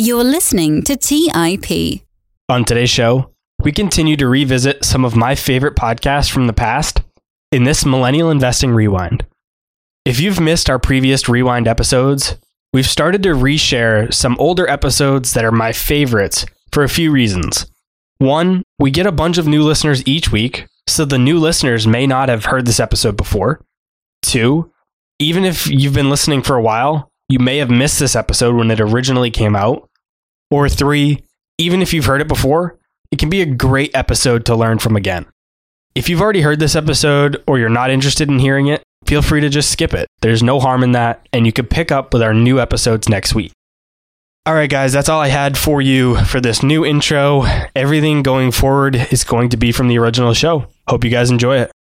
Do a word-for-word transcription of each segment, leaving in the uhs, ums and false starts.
You're listening to T I P. On today's show, we continue to revisit some of my favorite podcasts from the past in this Millennial Investing Rewind. If you've missed our previous Rewind episodes, we've started to reshare some older episodes that are my favorites for a few reasons. One, we get a bunch of new listeners each week, so the new listeners may not have heard this episode before. Two, even if you've been listening for a while, you may have missed this episode when it originally came out. Or three, even if you've heard it before, it can be a great episode to learn from again. If you've already heard this episode or you're not interested in hearing it, feel free to just skip it. There's no harm in that, and you can pick up with our new episodes next week. All right, guys, that's all I had for you for this new intro. Everything going forward is going to be from the original show. Hope you guys enjoy it.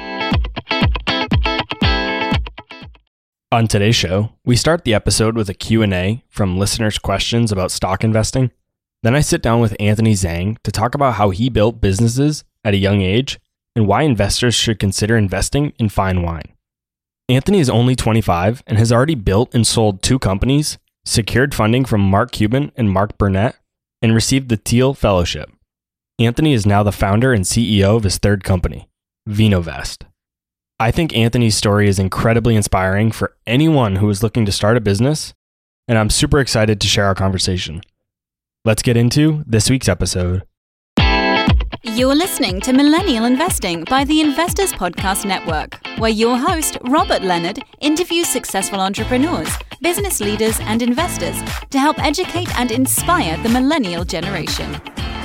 On today's show, we start the episode with a Q and A from listeners' questions about stock investing. Then I sit down with Anthony Zhang to talk about how he built businesses at a young age and why investors should consider investing in fine wine. Anthony is only twenty-five and has already built and sold two companies, secured funding from Mark Cuban and Mark Burnett, and received the Thiel Fellowship. Anthony is now the founder and C E O of his third company, VinoVest. I think Anthony's story is incredibly inspiring for anyone who is looking to start a business, and I'm super excited to share our conversation. Let's get into this week's episode. You're listening to Millennial Investing by the Investors Podcast Network, where your host, Robert Leonard, interviews successful entrepreneurs, business leaders, and investors to help educate and inspire the millennial generation.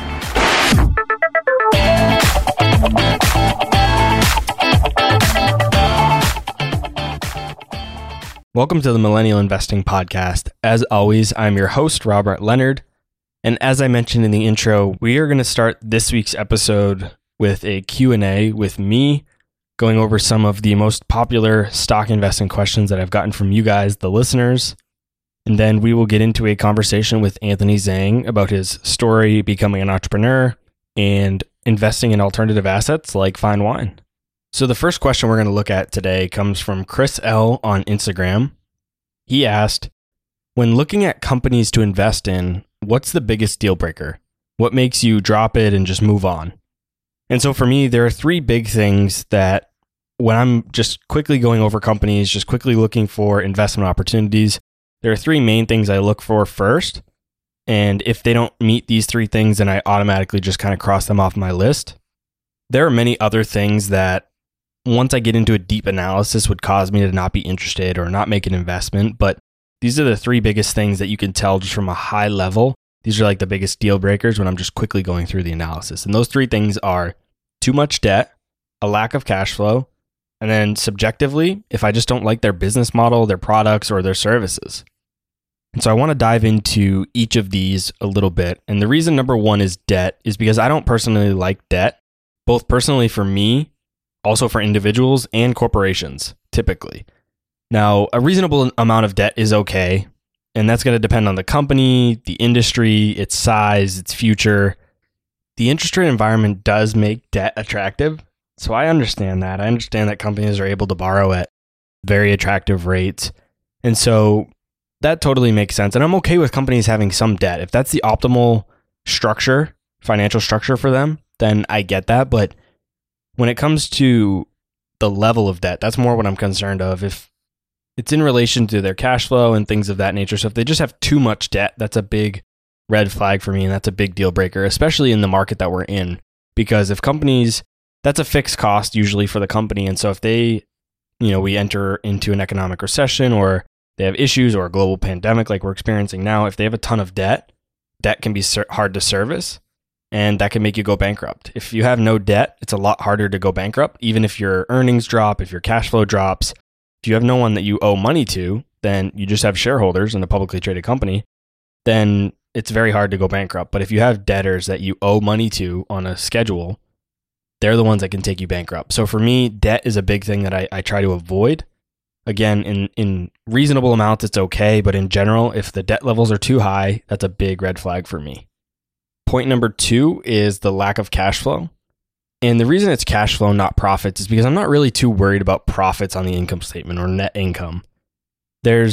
Welcome to the Millennial Investing Podcast. As always, I'm your host, Robert Leonard. And as I mentioned in the intro, we are going to start this week's episode with a Q and A with me going over some of the most popular stock investing questions that I've gotten from you guys, the listeners. And then we will get into a conversation with Anthony Zhang about his story becoming an entrepreneur and investing in alternative assets like fine wine. So the first question we're going to look at today comes from Chris L. on Instagram. He asked, when looking at companies to invest in, what's the biggest deal breaker? What makes you drop it and just move on? And so for me, there are three big things that when I'm just quickly going over companies, just quickly looking for investment opportunities, there are three main things I look for first. And if they don't meet these three things, then I automatically just kind of cross them off my list. There are many other things that once I get into a deep analysis would cause me to not be interested or not make an investment. But these are the three biggest things that you can tell just from a high level. These are like the biggest deal breakers when I'm just quickly going through the analysis. And those three things are too much debt, a lack of cash flow, and then subjectively, if I just don't like their business model, their products, or their services. And so I want to dive into each of these a little bit. And the reason number one is debt is because I don't personally like debt, both personally for me, also for individuals and corporations, typically. Now, a reasonable amount of debt is okay, and that's going to depend on the company, the industry, its size, its future. The interest rate environment does make debt attractive, so I understand that. I understand that companies are able to borrow at very attractive rates, and so that totally makes sense. And I'm okay with companies having some debt. If that's the optimal structure, financial structure for them, then I get that. But when it comes to the level of debt, that's more what I'm concerned of. If it's in relation to their cash flow and things of that nature. So if they just have too much debt, that's a big red flag for me. And that's a big deal breaker, especially in the market that we're in. Because if companies, that's a fixed cost usually for the company. And so if they, you know, we enter into an economic recession or they have issues or a global pandemic like we're experiencing now, if they have a ton of debt, debt can be ser- hard to service. And that can make you go bankrupt. If you have no debt, it's a lot harder to go bankrupt. Even if your earnings drop, if your cash flow drops, if you have no one that you owe money to, then you just have shareholders in a publicly traded company, then it's very hard to go bankrupt. But if you have debtors that you owe money to on a schedule, they're the ones that can take you bankrupt. So for me, debt is a big thing that I, I try to avoid. Again, in, in reasonable amounts, it's okay. But in general, if the debt levels are too high, that's a big red flag for me. Point number two is the lack of cash flow. And the reason it's cash flow, not profits, is because I'm not really too worried about profits on the income statement or net income. There's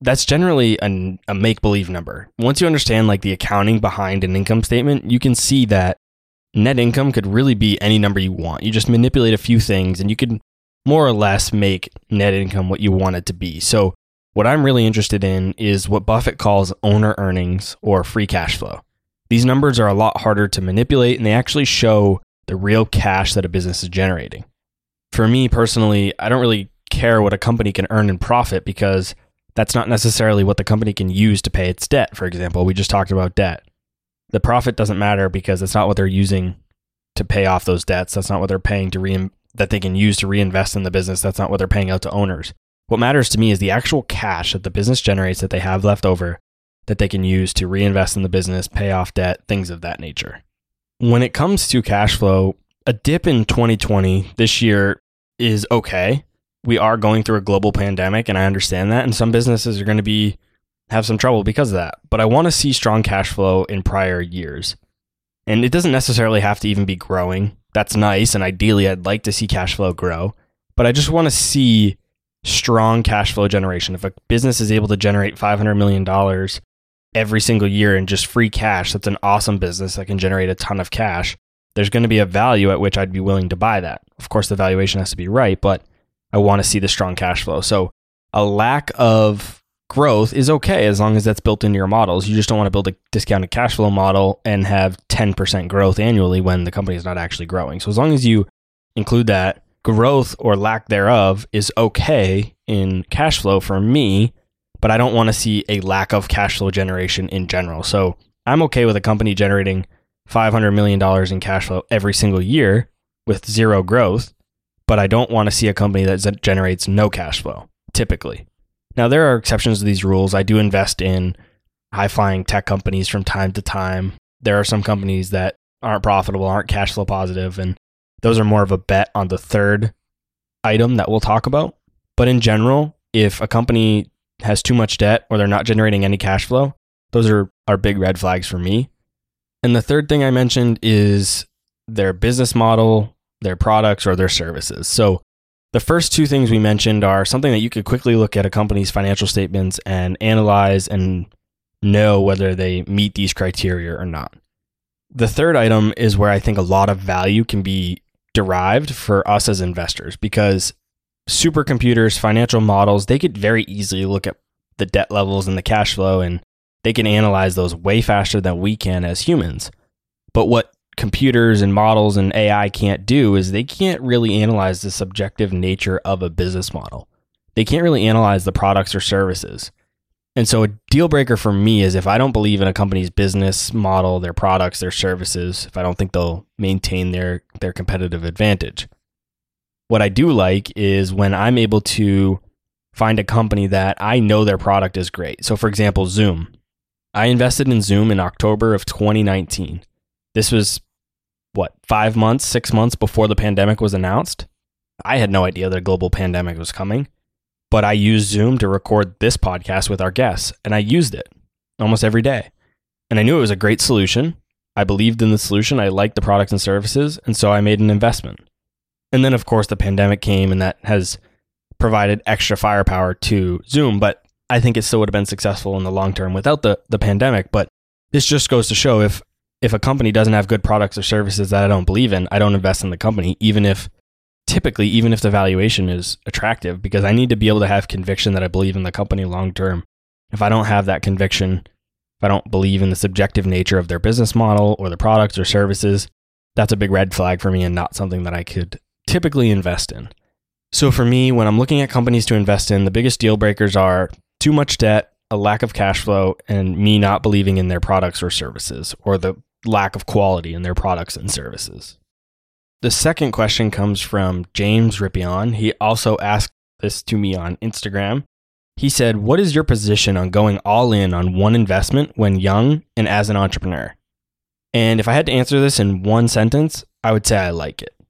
that's generally a, a make-believe number. Once you understand like the accounting behind an income statement, you can see that net income could really be any number you want. You just manipulate a few things and you can more or less make net income what you want it to be. So what I'm really interested in is what Buffett calls owner earnings or free cash flow. These numbers are a lot harder to manipulate and they actually show the real cash that a business is generating. For me personally, I don't really care what a company can earn in profit because that's not necessarily what the company can use to pay its debt. For example, we just talked about debt. The profit doesn't matter because it's not what they're using to pay off those debts. That's not what they're paying to re that they can use to reinvest in the business. That's not what they're paying out to owners. What matters to me is the actual cash that the business generates that they have left over that they can use to reinvest in the business, pay off debt, things of that nature. When it comes to cash flow, a dip in twenty twenty this year is okay. We are going through a global pandemic and I understand that. And some businesses are going to be have some trouble because of that. But I want to see strong cash flow in prior years. And it doesn't necessarily have to even be growing. That's nice. And ideally, I'd like to see cash flow grow. But I just want to see strong cash flow generation. If a business is able to generate five hundred million dollars every single year in just free cash, that's an awesome business that can generate a ton of cash. There's going to be a value at which I'd be willing to buy that. Of course, the valuation has to be right, but I want to see the strong cash flow. So a lack of growth is okay as long as that's built into your models. You just don't want to build a discounted cash flow model and have ten percent growth annually when the company is not actually growing. So as long as you include that, growth or lack thereof is okay in cash flow for me, but I don't want to see a lack of cash flow generation in general. So I'm okay with a company generating five hundred million dollars in cash flow every single year with zero growth, but I don't want to see a company that generates no cash flow, typically. Now, there are exceptions to these rules. I do invest in high-flying tech companies from time to time. There are some companies that aren't profitable, aren't cash flow positive, and those are more of a bet on the third item that we'll talk about. But in general, if a company has too much debt or they're not generating any cash flow, those are, are big red flags for me. And the third thing I mentioned is their business model, their products, or their services. So the first two things we mentioned are something that you could quickly look at a company's financial statements and analyze and know whether they meet these criteria or not. The third item is where I think a lot of value can be derived for us as investors, because supercomputers, financial models, they could very easily look at the debt levels and the cash flow, and they can analyze those way faster than we can as humans. But what computers and models and A I can't do is they can't really analyze the subjective nature of a business model. They can't really analyze the products or services. And so a deal breaker for me is if I don't believe in a company's business model, their products, their services, if I don't think they'll maintain their, their competitive advantage. What I do like is when I'm able to find a company that I know their product is great. So for example, Zoom. I invested in Zoom in October of twenty nineteen. This was, what, five months, six months before the pandemic was announced? I had no idea that a global pandemic was coming, but I used Zoom to record this podcast with our guests, and I used it almost every day. And I knew it was a great solution. I believed in the solution. I liked the products and services, and so I made an investment. And then, of course, the pandemic came, and that has provided extra firepower to Zoom, but I think it still would have been successful in the long term without the, the pandemic. But this just goes to show if if a company doesn't have good products or services that I don't believe in, I don't invest in the company, even if typically, even if the valuation is attractive, because I need to be able to have conviction that I believe in the company long term. If I don't have that conviction, if I don't believe in the subjective nature of their business model or the products or services, that's a big red flag for me and not something that I could typically invest in. So for me, when I'm looking at companies to invest in, the biggest deal breakers are too much debt, a lack of cash flow, and me not believing in their products or services, or the lack of quality in their products and services. The second question comes from James Ripion. He also asked this to me on Instagram. He said, what is your position on going all in on one investment when young and as an entrepreneur? And if I had to answer this in one sentence, I would say I like it.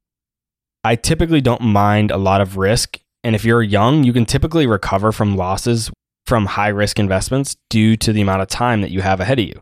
I typically don't mind a lot of risk. And if you're young, you can typically recover from losses from high risk investments due to the amount of time that you have ahead of you.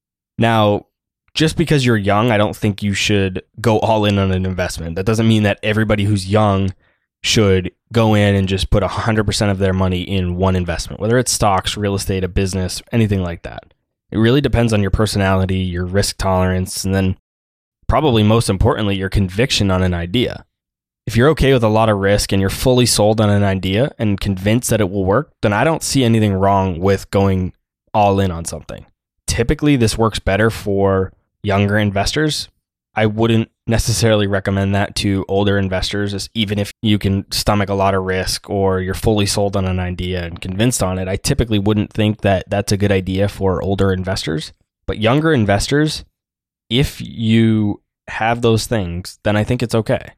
Now, just because you're young, I don't think you should go all in on an investment. That doesn't mean that everybody who's young should go in and just put one hundred percent of their money in one investment, whether it's stocks, real estate, a business, anything like that. It really depends on your personality, your risk tolerance, and then probably most importantly, your conviction on an idea. If you're okay with a lot of risk and you're fully sold on an idea and convinced that it will work, then I don't see anything wrong with going all in on something. Typically, this works better for younger investors. I wouldn't necessarily recommend that to older investors, even if you can stomach a lot of risk or you're fully sold on an idea and convinced on it. I typically wouldn't think that that's a good idea for older investors. But younger investors, if you have those things, then I think it's okay.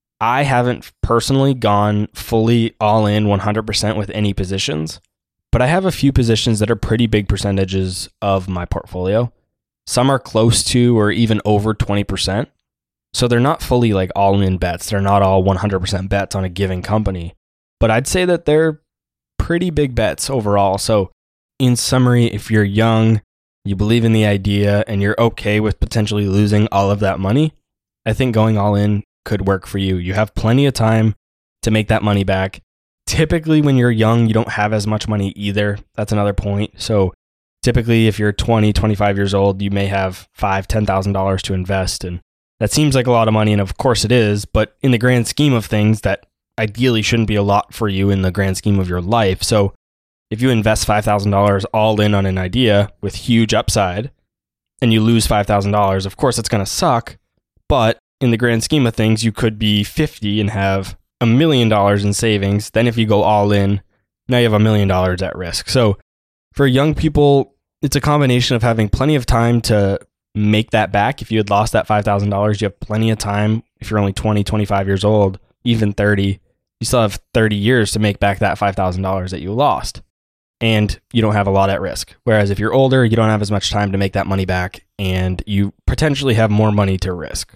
I haven't personally gone fully all in one hundred percent with any positions, but I have a few positions that are pretty big percentages of my portfolio. Some are close to or even over twenty percent. So they're not fully like all in bets. They're not all one hundred percent bets on a given company, but I'd say that they're pretty big bets overall. So in summary, if you're young, you believe in the idea, and you're okay with potentially losing all of that money, I think going all in could work for you. You have plenty of time to make that money back. Typically, when you're young, you don't have as much money either. That's another point. So typically, if you're twenty, twenty-five years old, you may have five thousand dollars, ten thousand dollars to invest. And that seems like a lot of money. And of course it is. But in the grand scheme of things, that ideally shouldn't be a lot for you in the grand scheme of your life. So if you invest five thousand dollars all in on an idea with huge upside and you lose five thousand dollars, of course it's going to suck. But in the grand scheme of things, you could be fifty and have a million dollars in savings. Then if you go all in, now you have a million dollars at risk. So for young people, it's a combination of having plenty of time to make that back. If you had lost that five thousand dollars, you have plenty of time. If you're only twenty, twenty-five years old, even thirty, you still have thirty years to make back that five thousand dollars that you lost. And you don't have a lot at risk. Whereas if you're older, you don't have as much time to make that money back, and you potentially have more money to risk.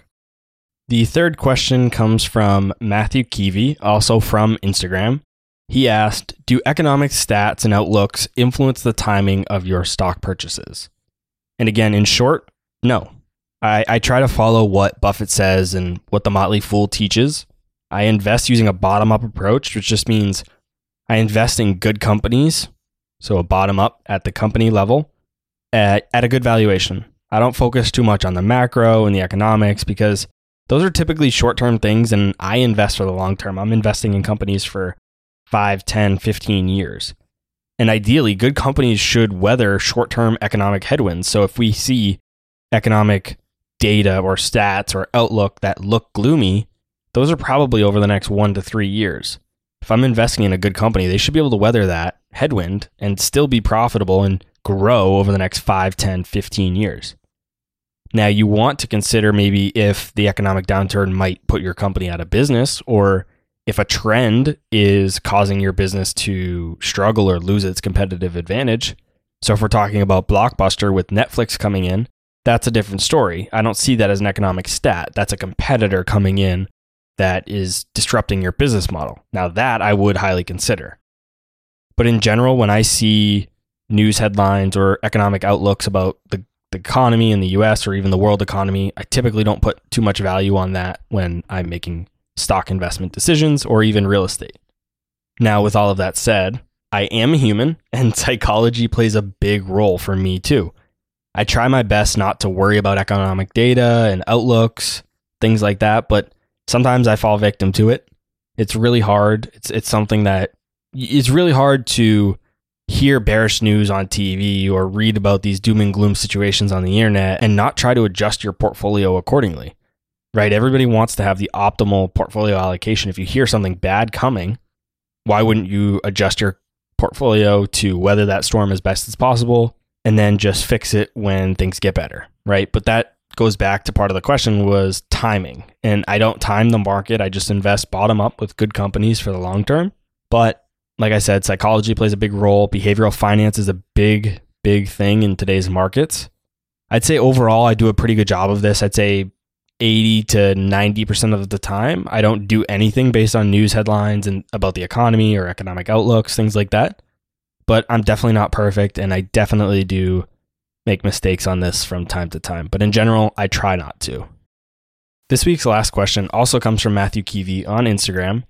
The third question comes from Matthew Keevy, also from Instagram. He asked, do economic stats and outlooks influence the timing of your stock purchases? And again, in short, no. I, I try to follow what Buffett says and what the Motley Fool teaches. I invest using a bottom-up approach, which just means I invest in good companies, so a bottom-up at the company level, at, at a good valuation. I don't focus too much on the macro and the economics because those are typically short-term things, and I invest for the long term. I'm investing in companies for five, ten, fifteen years. And ideally, good companies should weather short-term economic headwinds. So if we see economic data or stats or outlook that look gloomy, those are probably over the next one to three years. If I'm investing in a good company, they should be able to weather that headwind and still be profitable and grow over the next five, ten, fifteen years. Now, you want to consider maybe if the economic downturn might put your company out of business, or if a trend is causing your business to struggle or lose its competitive advantage. So if we're talking about Blockbuster with Netflix coming in, that's a different story. I don't see that as an economic stat. That's a competitor coming in that is disrupting your business model. Now, that I would highly consider. But in general, when I see news headlines or economic outlooks about the the economy in the U S or even the world economy, I typically don't put too much value on that when I'm making stock investment decisions or even real estate. Now, with all of that said, I am a human and psychology plays a big role for me too. I try my best not to worry about economic data and outlooks, things like that, but sometimes I fall victim to it. It's really hard. It's it's something that it's really hard to hear bearish news on T V or read about these doom and gloom situations on the internet and not try to adjust your portfolio accordingly, right? Everybody wants to have the optimal portfolio allocation. If you hear something bad coming, why wouldn't you adjust your portfolio to weather that storm as best as possible and then just fix it when things get better, right? But that goes back to part of the question was timing. And I don't time the market. I just invest bottom up with good companies for the long term. But like I said, psychology plays a big role. Behavioral finance is a big, big thing in today's markets. I'd say overall, I do a pretty good job of this. I'd say eighty to ninety percent of the time, I don't do anything based on news headlines and about the economy or economic outlooks, things like that. But I'm definitely not perfect, and I definitely do make mistakes on this from time to time. But in general, I try not to. This week's last question also comes from Matthew Keevy on Instagram.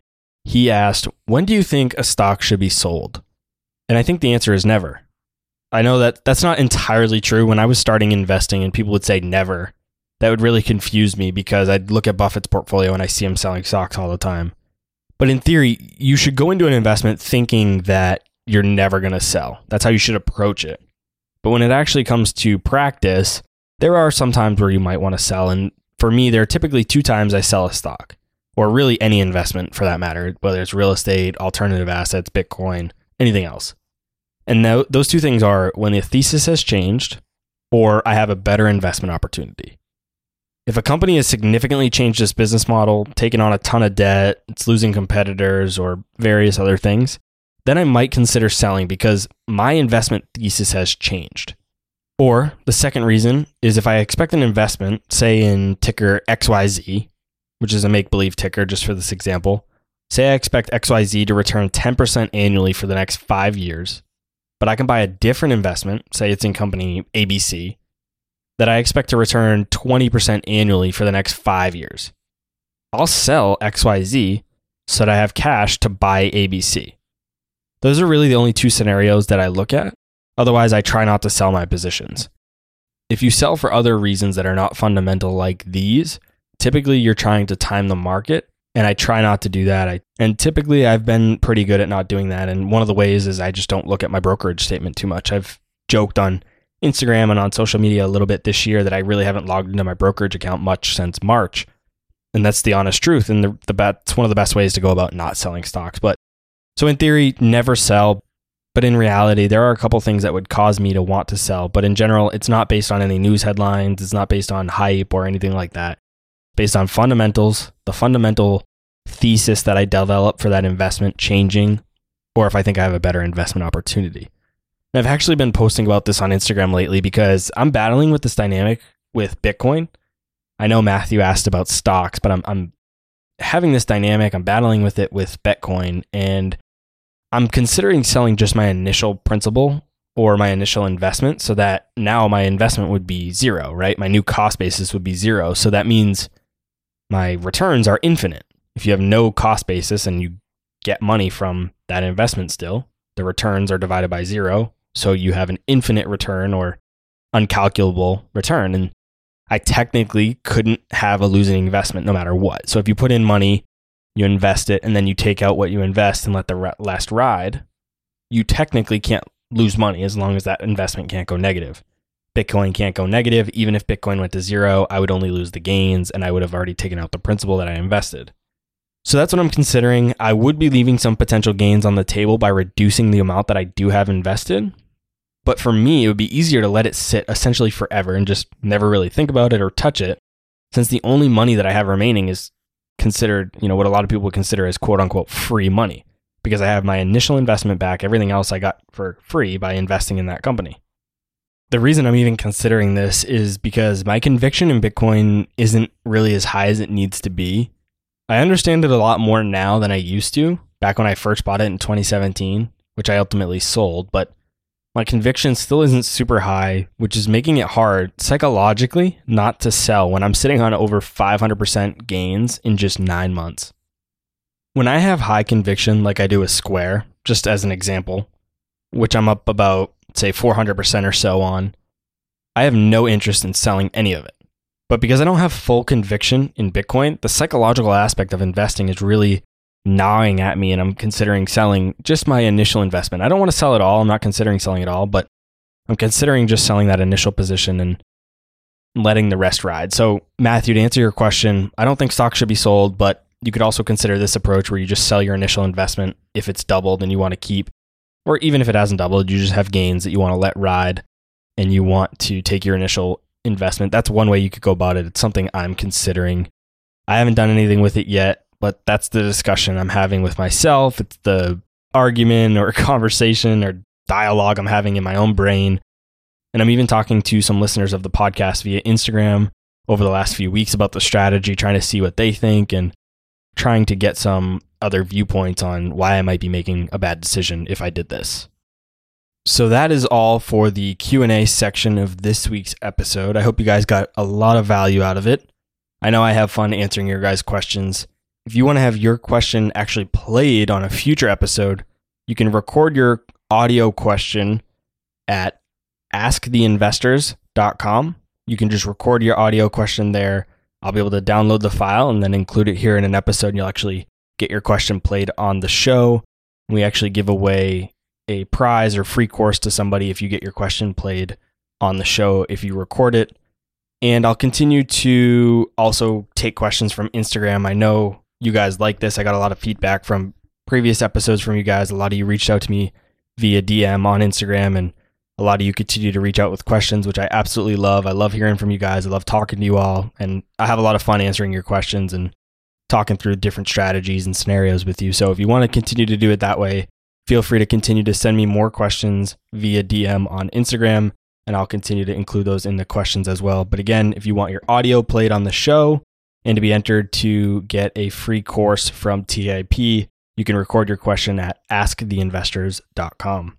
He asked, when do you think a stock should be sold? And I think the answer is never. I know that that's not entirely true. When I was starting investing and people would say never, that would really confuse me because I'd look at Buffett's portfolio and I see him selling stocks all the time. But in theory, you should go into an investment thinking that you're never going to sell. That's how you should approach it. But when it actually comes to practice, there are some times where you might want to sell. And for me, there are typically two times I sell a stock, or really any investment for that matter, whether it's real estate, alternative assets, Bitcoin, anything else. And th- those two things are when the thesis has changed or I have a better investment opportunity. If a company has significantly changed its business model, taken on a ton of debt, it's losing competitors or various other things, then I might consider selling because my investment thesis has changed. Or the second reason is if I expect an investment, say in ticker X Y Z, which is a make-believe ticker just for this example, say I expect X Y Z to return ten percent annually for the next five years, but I can buy a different investment, say it's in company A B C, that I expect to return twenty percent annually for the next five years. I'll sell X Y Z so that I have cash to buy A B C. Those are really the only two scenarios that I look at. Otherwise, I try not to sell my positions. If you sell for other reasons that are not fundamental like these, typically you're trying to time the market, and I try not to do that. I, and typically I've been pretty good at not doing that. And one of the ways is I just don't look at my brokerage statement too much. I've joked on Instagram and on social media a little bit this year that I really haven't logged into my brokerage account much since March. And that's the honest truth. And the, the that's one of the best ways to go about not selling stocks. But so in theory, never sell. But in reality, there are a couple things that would cause me to want to sell. But in general, it's not based on any news headlines. It's not based on hype or anything like that. It's based on fundamentals, the fundamental thesis that I develop for that investment changing, or if I think I have a better investment opportunity. And I've actually been posting about this on Instagram lately because I'm battling with this dynamic with Bitcoin. I know Matthew asked about stocks, but I'm I'm having this dynamic. I'm battling with it with Bitcoin, and I'm considering selling just my initial principal or my initial investment so that now my investment would be zero, right? My new cost basis would be zero. So that means my returns are infinite. If you have no cost basis and you get money from that investment still, the returns are divided by zero. So you have an infinite return or uncalculable return. And I technically couldn't have a losing investment no matter what. So if you put in money, you invest it, and then you take out what you invest and let the rest ride, you technically can't lose money as long as that investment can't go negative. Bitcoin can't go negative. Even if Bitcoin went to zero, I would only lose the gains and I would have already taken out the principal that I invested. So that's what I'm considering. I would be leaving some potential gains on the table by reducing the amount that I do have invested. But for me, it would be easier to let it sit essentially forever and just never really think about it or touch it, since the only money that I have remaining is considered, you know, what a lot of people would consider as quote unquote free money, because I have my initial investment back. Everything else I got for free by investing in that company. The reason I'm even considering this is because my conviction in Bitcoin isn't really as high as it needs to be. I understand it a lot more now than I used to back when I first bought it in twenty seventeen, which I ultimately sold, but my conviction still isn't super high, which is making it hard psychologically not to sell when I'm sitting on over five hundred percent gains in just nine months. When I have high conviction, like I do with Square, just as an example, which I'm up about, say, four hundred percent or so on, I have no interest in selling any of it. But because I don't have full conviction in Bitcoin, the psychological aspect of investing is really gnawing at me, and I'm considering selling just my initial investment. I don't want to sell it all. I'm not considering selling it all, but I'm considering just selling that initial position and letting the rest ride. So, Matthew, to answer your question, I don't think stocks should be sold, but you could also consider this approach where you just sell your initial investment if it's doubled and you want to keep, or even if it hasn't doubled, you just have gains that you want to let ride and you want to take your initial investment. That's one way you could go about it. It's something I'm considering. I haven't done anything with it yet, but that's the discussion I'm having with myself. It's the argument or conversation or dialogue I'm having in my own brain. And I'm even talking to some listeners of the podcast via Instagram over the last few weeks about the strategy, trying to see what they think and trying to get some other viewpoints on why I might be making a bad decision if I did this. So that is all for the Q and A section of this week's episode. I hope you guys got a lot of value out of it. I know I have fun answering your guys' questions. if you want to have your question actually played on a future episode, you can record your audio question at ask the investors dot com. You can just record your audio question there. I'll be able to download the file and then include it here in an episode, and you'll actually get your question played on the show. We actually give away a prize or free course to somebody if you get your question played on the show if you record it. And I'll continue to also take questions from Instagram. I know you guys like this. I got a lot of feedback from previous episodes from you guys. A lot of you reached out to me via D M on Instagram, and a lot of you continue to reach out with questions, which I absolutely love. I love hearing from you guys. I love talking to you all, and I have a lot of fun answering your questions and talking through different strategies and scenarios with you. So if you want to continue to do it that way, feel free to continue to send me more questions via D M on Instagram, and I'll continue to include those in the questions as well. But again, if you want your audio played on the show and to be entered to get a free course from T I P, you can record your question at ask the investors dot com.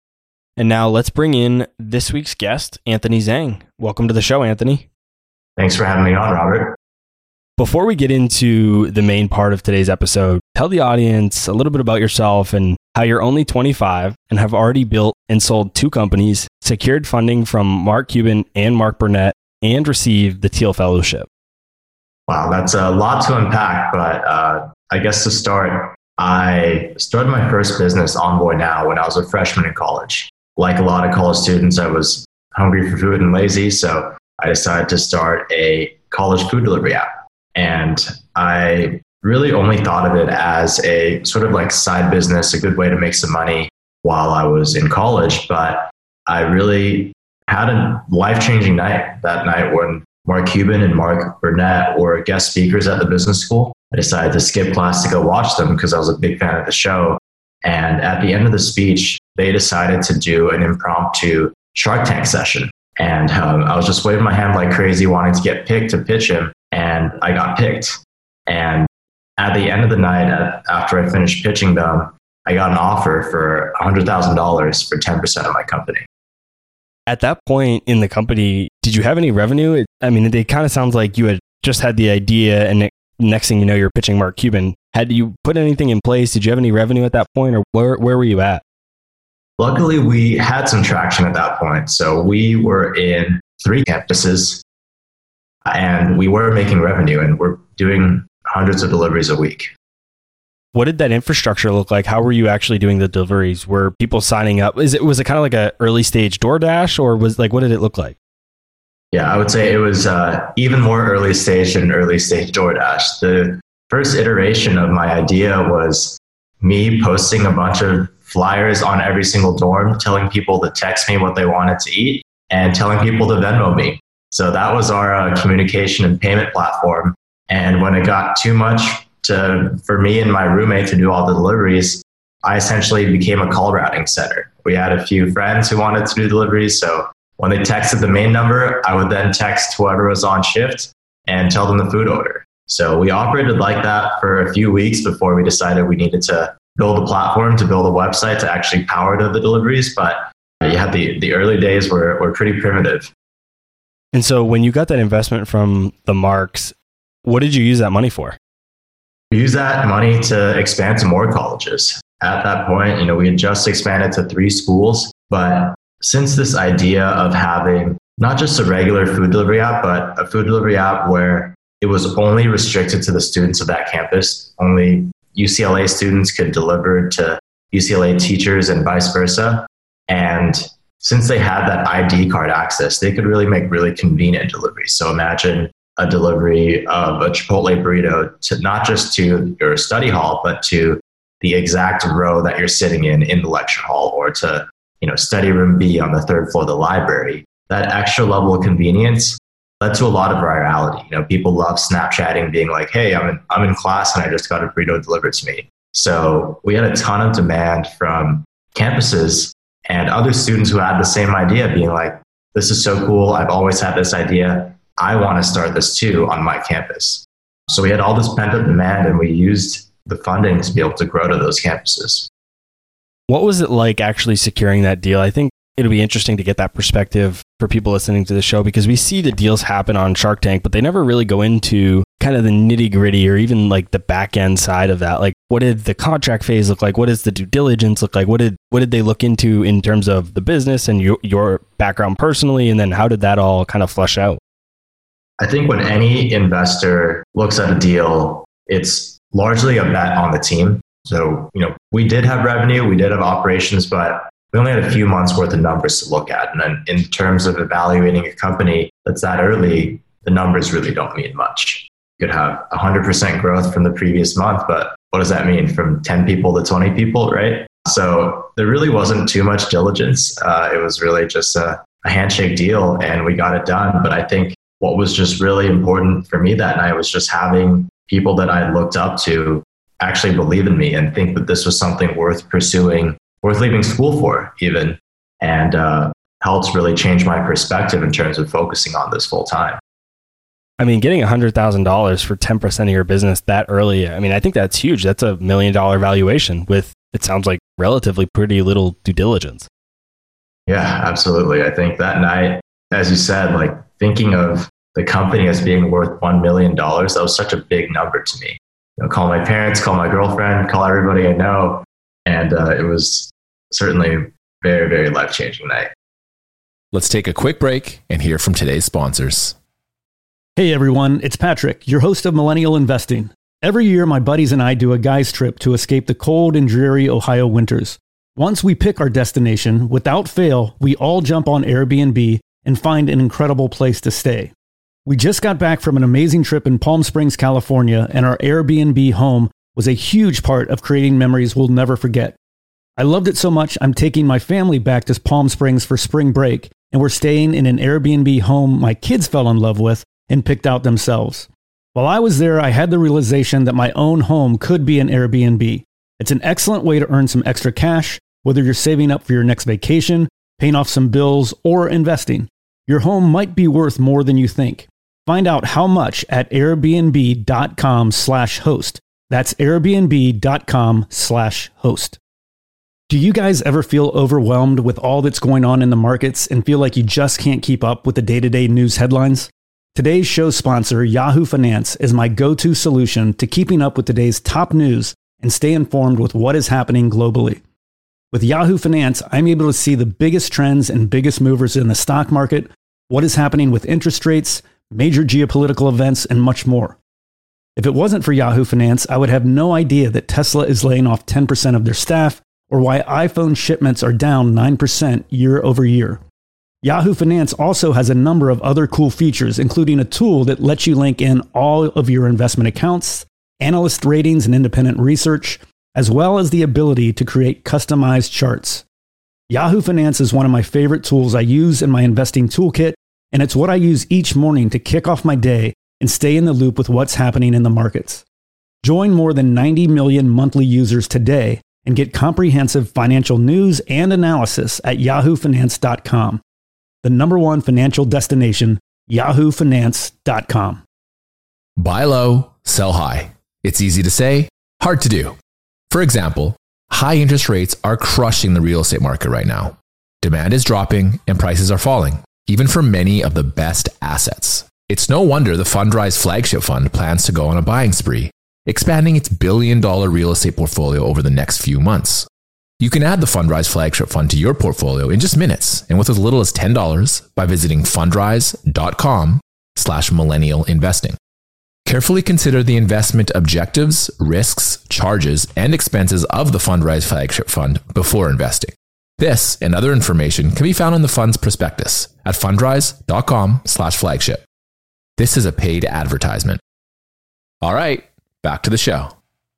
And now let's bring in this week's guest, Anthony Zhang. Welcome to the show, Anthony. Thanks for having me on, Robert. Before we get into the main part of today's episode, tell the audience a little bit about yourself and how you're only twenty-five and have already built and sold two companies, secured funding from Mark Cuban and Mark Burnett, and received the Thiel Fellowship. Wow, that's a lot to unpack, but uh, I guess to start, I started my first business, Envoy Now, when I was a freshman in college. Like a lot of college students, I was hungry for food and lazy, so I decided to start a college food delivery app. And I really only thought of it as a sort of like side business, a good way to make some money while I was in college. But I really had a life-changing night that night when Mark Cuban and Mark Burnett were guest speakers at the business school. I decided to skip class to go watch them because I was a big fan of the show. And at the end of the speech, they decided to do an impromptu Shark Tank session. And um, I was just waving my hand like crazy, wanting to get picked to pitch him. And I got picked. And at the end of the night, after I finished pitching them, I got an offer for one hundred thousand dollars for ten percent of my company. At that point in the company, did you have any revenue? It, I mean, it kind of sounds like you had just had the idea, and it, next thing you know, you're pitching Mark Cuban. Had you put anything in place? Did you have any revenue at that point, or where, where were you at? Luckily, we had some traction at that point. So we were in three campuses, and we were making revenue, and we're doing hundreds of deliveries a week. What did that infrastructure look like? How were you actually doing the deliveries? Were people signing up? Is it was it kind of like a early stage DoorDash, or was like what did it look like? Yeah, I would say it was uh, even more early stage than early stage DoorDash. The first iteration of my idea was me posting a bunch of flyers on every single dorm, telling people to text me what they wanted to eat, and telling people to Venmo me. So that was our uh, communication and payment platform. And when it got too much to, for me and my roommate to do all the deliveries, I essentially became a call routing center. We had a few friends who wanted to do deliveries. So when they texted the main number, I would then text whoever was on shift and tell them the food order. So we operated like that for a few weeks before we decided we needed to build a platform, to build a website to actually power the deliveries. But yeah, the, the early days were, were pretty primitive. And so when you got that investment from the Marks, what did you use that money for? We used that money to expand to more colleges. At that point, you know, we had just expanded to three schools. But since this idea of having not just a regular food delivery app, but a food delivery app where it was only restricted to the students of that campus, only U C L A students could deliver to U C L A teachers and vice versa. And since they had that I D card access, they could really make really convenient deliveries. So imagine a delivery of a Chipotle burrito to not just to your study hall, but to the exact row that you're sitting in in the lecture hall, or to, you know, study room B on the third floor of the library. That extra level of convenience led to a lot of virality. You know, people love Snapchatting, being like, hey, I'm in, I'm in class and I just got a burrito delivered to me. So we had a ton of demand from campuses and other students who had the same idea, being like, this is so cool. I've always had this idea. I want to start this too on my campus. So we had all this pent up demand, and we used the funding to be able to grow to those campuses. What was it like actually securing that deal? I think it'll be interesting to get that perspective for people listening to the show, because we see the deals happen on Shark Tank, but they never really go into kind of the nitty gritty or even like the back end side of that? Like, what did the contract phase look like? What does the due diligence look like? What did what did they look into in terms of the business and your, your background personally? And then how did that all kind of flesh out? I think when any investor looks at a deal, it's largely a bet on the team. So, you know, we did have revenue, we did have operations, but we only had a few months worth of numbers to look at. And then in terms of evaluating a company that's that early, the numbers really don't mean much. You could have one hundred percent growth from the previous month, but what does that mean? From ten people to twenty people, right? So there really wasn't too much diligence. Uh, it was really just a, a handshake deal and we got it done. But I think what was just really important for me that night was just having people that I looked up to actually believe in me and think that this was something worth pursuing, worth leaving school for even, and uh, helped really change my perspective in terms of focusing on this full time. I mean, getting one hundred thousand dollars for ten percent of your business that early, I mean, I think that's huge. That's a million dollar valuation with, it sounds like, relatively pretty little due diligence. Yeah, absolutely. I think that night, as you said, like thinking of the company as being worth one million dollars, that was such a big number to me. You know, call my parents, call my girlfriend, call everybody I know. And uh, it was certainly a very, very life-changing night. Let's take a quick break and hear from today's sponsors. Hey everyone, it's Patrick, your host of Millennial Investing. Every year, my buddies and I do a guy's trip to escape the cold and dreary Ohio winters. Once we pick our destination, without fail, we all jump on Airbnb and find an incredible place to stay. We just got back from an amazing trip in Palm Springs, California, and our Airbnb home was a huge part of creating memories we'll never forget. I loved it so much, I'm taking my family back to Palm Springs for spring break, and we're staying in an Airbnb home my kids fell in love with and picked out themselves. While I was there, I had the realization that my own home could be an Airbnb. It's an excellent way to earn some extra cash, whether you're saving up for your next vacation, paying off some bills, or investing. Your home might be worth more than you think. Find out how much at airbnb.com slash host. That's airbnb.com slash host. Do you guys ever feel overwhelmed with all that's going on in the markets and feel like you just can't keep up with the day-to-day news headlines? Today's show sponsor, Yahoo Finance, is my go-to solution to keeping up with today's top news and stay informed with what is happening globally. With Yahoo Finance, I'm able to see the biggest trends and biggest movers in the stock market, what is happening with interest rates, major geopolitical events, and much more. If it wasn't for Yahoo Finance, I would have no idea that Tesla is laying off ten percent of their staff or why iPhone shipments are down nine percent year over year. Yahoo Finance also has a number of other cool features, including a tool that lets you link in all of your investment accounts, analyst ratings and independent research, as well as the ability to create customized charts. Yahoo Finance is one of my favorite tools I use in my investing toolkit, and it's what I use each morning to kick off my day and stay in the loop with what's happening in the markets. Join more than ninety million monthly users today and get comprehensive financial news and analysis at yahoo finance dot com. The number one financial destination, yahoo finance dot com. Buy low, sell high. It's easy to say, hard to do. For example, high interest rates are crushing the real estate market right now. Demand is dropping and prices are falling, even for many of the best assets. It's no wonder the Fundrise flagship fund plans to go on a buying spree, expanding its billion dollar real estate portfolio over the next few months. You can add the Fundrise flagship fund to your portfolio in just minutes and with as little as ten dollars by visiting fundrise.com slash millennial investing. Carefully consider the investment objectives, risks, charges, and expenses of the Fundrise flagship fund before investing. This and other information can be found in the fund's prospectus at fundrise.com slash flagship. This is a paid advertisement. All right, back to the show.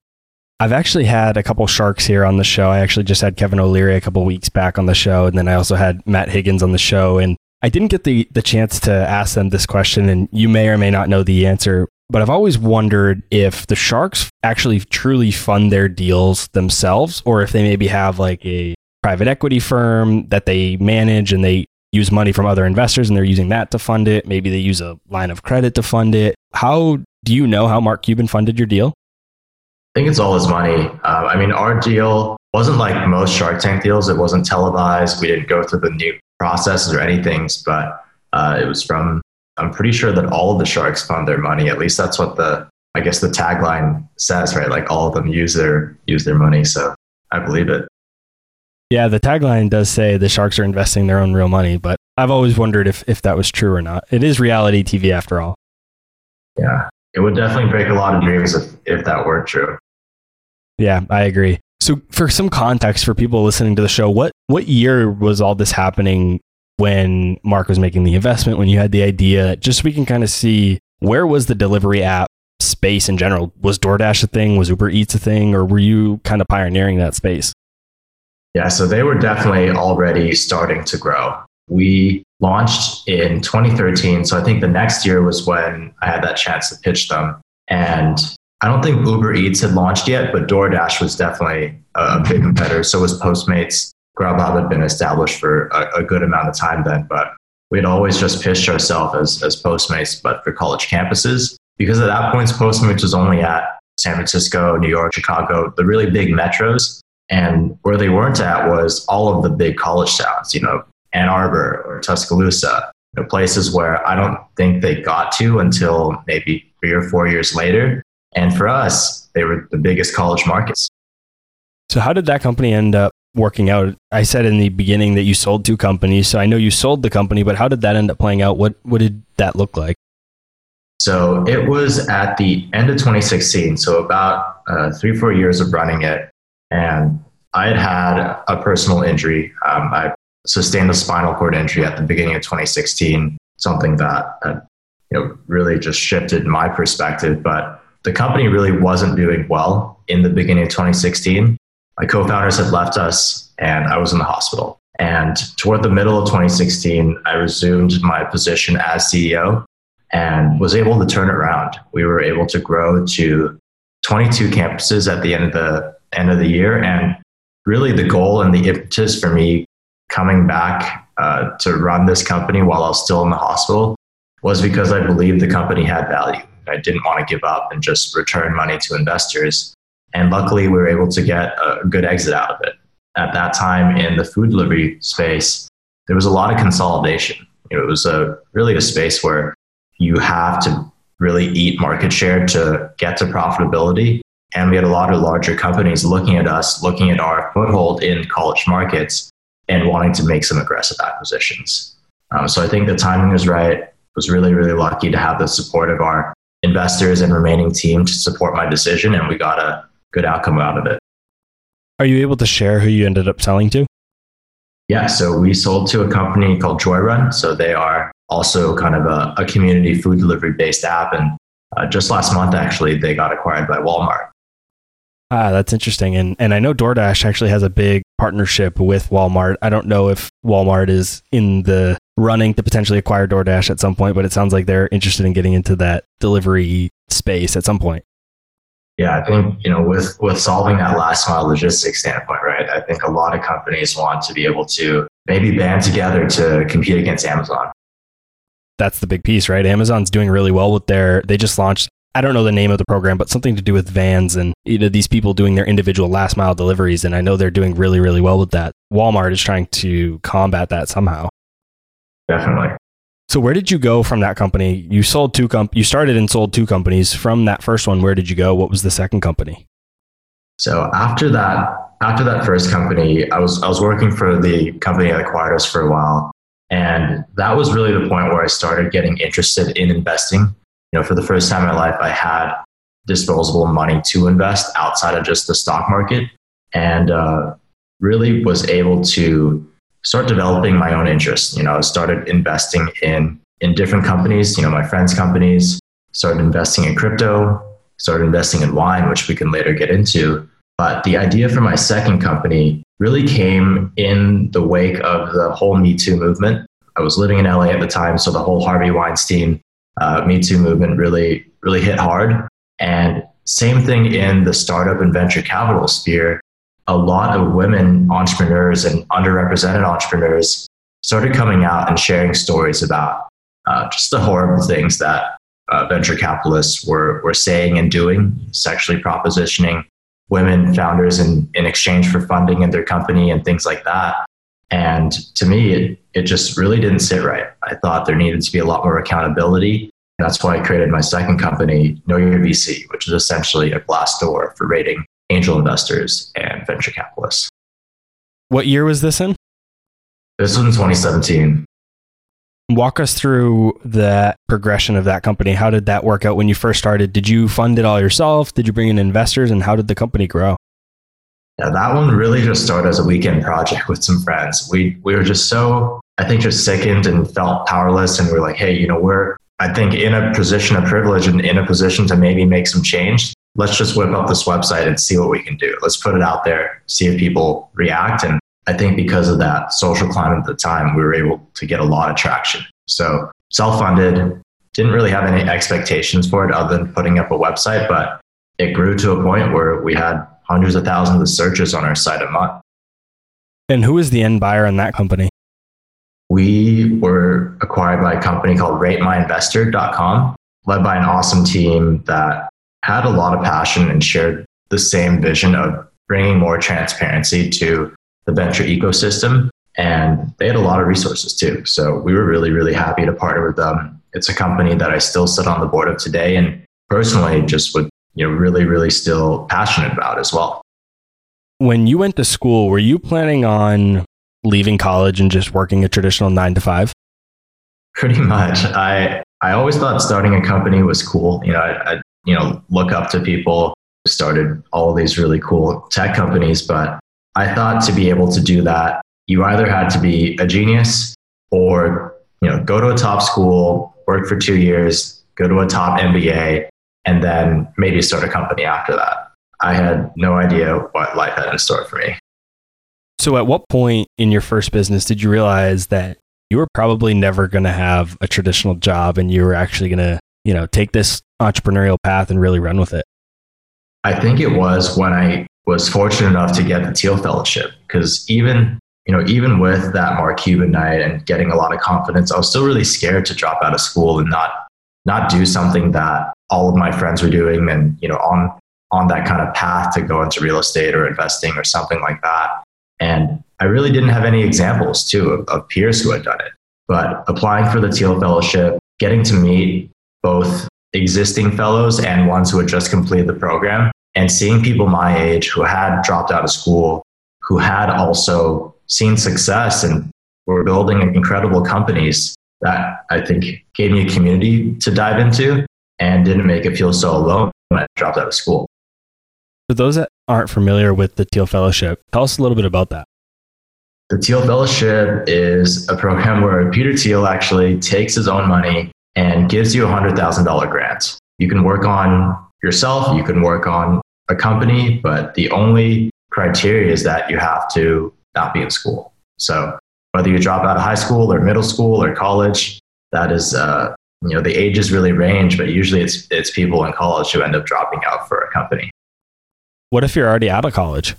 I've actually had a couple sharks here on the show. I actually just had Kevin O'Leary a couple weeks back on the show, and then I also had Matt Higgins on the show. And I didn't get the, the chance to ask them this question, and you may or may not know the answer, but I've always wondered if the sharks actually truly fund their deals themselves, or if they maybe have like a private equity firm that they manage and they use money from other investors and they're using that to fund it. Maybe they use a line of credit to fund it. How do you know how Mark Cuban funded your deal? I think it's all his money. Uh, I mean, our deal wasn't like most Shark Tank deals. It wasn't televised. We didn't go through the new processes or anything, but uh, it was from I'm pretty sure that all of the sharks fund their money. At least that's what the, I guess the tagline says, right? Like all of them use their, use their money. So I believe it. Yeah, the tagline does say the sharks are investing their own real money, but I've always wondered if, if that was true or not. It is reality T V after all. Yeah, it would definitely break a lot of dreams if, if that were true. Yeah, I agree. So for some context for people listening to the show, what, what year was all this happening when Mark was making the investment, when you had the idea, just so we can kind of see where was the delivery app space in general? Was DoorDash a thing? Was Uber Eats a thing? Or were you kind of pioneering that space? Yeah, so they were definitely already starting to grow. We launched in twenty thirteen. So I think the next year was when I had that chance to pitch them. And I don't think Uber Eats had launched yet, but DoorDash was definitely a big competitor. So was Postmates. Grubhub had been established for a, a good amount of time then, but we had always just pitched ourselves as, as Postmates, but for college campuses. Because at that point, Postmates was only at San Francisco, New York, Chicago, the really big metros. And where they weren't at was all of the big college towns, you know, Ann Arbor or Tuscaloosa, you know, places where I don't think they got to until maybe three or four years later. And for us, they were the biggest college markets. So how did that company end up working out? I said in the beginning that you sold two companies. So I know you sold the company, but how did that end up playing out? What what did that look like? So it was at the end of twenty sixteen. So about uh, three, four years of running it. And I had had a personal injury. Um, I sustained a spinal cord injury at the beginning of twenty sixteen, something that had, you know, really just shifted my perspective. But the company really wasn't doing well in the beginning of twenty sixteen. My co-founders had left us and I was in the hospital. And toward the middle of twenty sixteen, I resumed my position as C E O and was able to turn it around. We were able to grow to twenty-two campuses at the end of the end of the year. And really the goal and the impetus for me coming back uh, to run this company while I was still in the hospital was because I believed the company had value. I didn't want to give up and just return money to investors. And luckily, we were able to get a good exit out of it. At that time in the food delivery space, there was a lot of consolidation. You know, it was a really a space where you have to really eat market share to get to profitability. And we had a lot of larger companies looking at us, looking at our foothold in college markets and wanting to make some aggressive acquisitions. Um, so I think the timing was right. I was really, really lucky to have the support of our investors and remaining team to support my decision. And we got a good outcome out of it. Are you able to share who you ended up selling to? Yeah, so we sold to a company called Joyrun. So they are also kind of a, a community food delivery based app. And uh, just last month, actually, they got acquired by Walmart. Ah, that's interesting. And and I know DoorDash actually has a big partnership with Walmart. I don't know if Walmart is in the running to potentially acquire DoorDash at some point, but it sounds like they're interested in getting into that delivery space at some point. Yeah, I think, you know, with, with solving that last mile logistics standpoint, right? I think a lot of companies want to be able to maybe band together to compete against Amazon. That's the big piece, right? Amazon's doing really well with their, they just launched, I don't know the name of the program, but something to do with vans and, you know, these people doing their individual last mile deliveries. And I know they're doing really, really well with that. Walmart is trying to combat that somehow. Definitely. So where did you go from that company? You sold two comp- you started and sold two companies. From that first one, where did you go? What was the second company? So after that, after that first company, I was I was working for the company that acquired us for a while. And that was really the point where I started getting interested in investing. You know, for the first time in my life, I had disposable money to invest outside of just the stock market, and uh, really was able to start developing my own interests. You know, I started investing in in different companies, you know, my friends' companies, started investing in crypto, started investing in wine, which we can later get into. But the idea for my second company really came in the wake of the whole Me Too movement. I was living in L A at the time, so the whole Harvey Weinstein uh, Me Too movement really, really hit hard. And same thing in the startup and venture capital sphere. A lot of women entrepreneurs and underrepresented entrepreneurs started coming out and sharing stories about uh, just the horrible things that uh, venture capitalists were were saying and doing, sexually propositioning women founders in, in exchange for funding in their company and things like that. And to me, it, it just really didn't sit right. I thought there needed to be a lot more accountability. That's why I created my second company, Know Your V C, which is essentially a glass door for rating angel investors and venture capitalists. What year was this in? This was in twenty seventeen. Walk us through the progression of that company. How did that work out when you first started? Did you fund it all yourself? Did you bring in investors? And how did the company grow? Yeah, that one really just started as a weekend project with some friends. We we were just so, I think, just sickened and felt powerless. And we we're like, hey, you know, we're, I think, in a position of privilege and in a position to maybe make some change. Let's just whip up this website and see what we can do. Let's put it out there, see if people react. And I think because of that social climate at the time, we were able to get a lot of traction. So self-funded, didn't really have any expectations for it other than putting up a website, but it grew to a point where we had hundreds of thousands of searches on our site a month. And who is the end buyer in that company? We were acquired by a company called rate my investor dot com, led by an awesome team that had a lot of passion and shared the same vision of bringing more transparency to the venture ecosystem. And they had a lot of resources too. So we were really, really happy to partner with them. It's a company that I still sit on the board of today and personally just would, you know, really, really still passionate about as well. When you went to school, were you planning on leaving college and just working a traditional nine to five? Pretty much. I, I always thought starting a company was cool. You know, I, I you know, look up to people who started all these really cool tech companies, but I thought to be able to do that, you either had to be a genius or, you know, go to a top school, work for two years, go to a top M B A, and then maybe start a company after that. I had no idea what life had in store for me. So at what point in your first business did you realize that you were probably never going to have a traditional job and you were actually going to, you know, take this entrepreneurial path and really run with it? I think it was when I was fortunate enough to get the Thiel Fellowship, because even, you know, even with that Mark Cuban night and getting a lot of confidence, I was still really scared to drop out of school and not, not do something that all of my friends were doing and, you know, on, on that kind of path to go into real estate or investing or something like that. And I really didn't have any examples too of, of peers who had done it, but applying for the Thiel Fellowship, getting to meet both existing fellows and ones who had just completed the program, and seeing people my age who had dropped out of school, who had also seen success and were building incredible companies, that I think gave me a community to dive into and didn't make it feel so alone when I dropped out of school. For those that aren't familiar with the Thiel Fellowship, tell us a little bit about that. The Thiel Fellowship is a program where Peter Thiel actually takes his own money and gives you a one hundred thousand dollars grant. You can work on yourself, you can work on a company, but the only criteria is that you have to not be in school. So whether you drop out of high school or middle school or college, that is, uh, you know, the ages really range, but usually it's it's people in college who end up dropping out for a company. What if you're already out of college?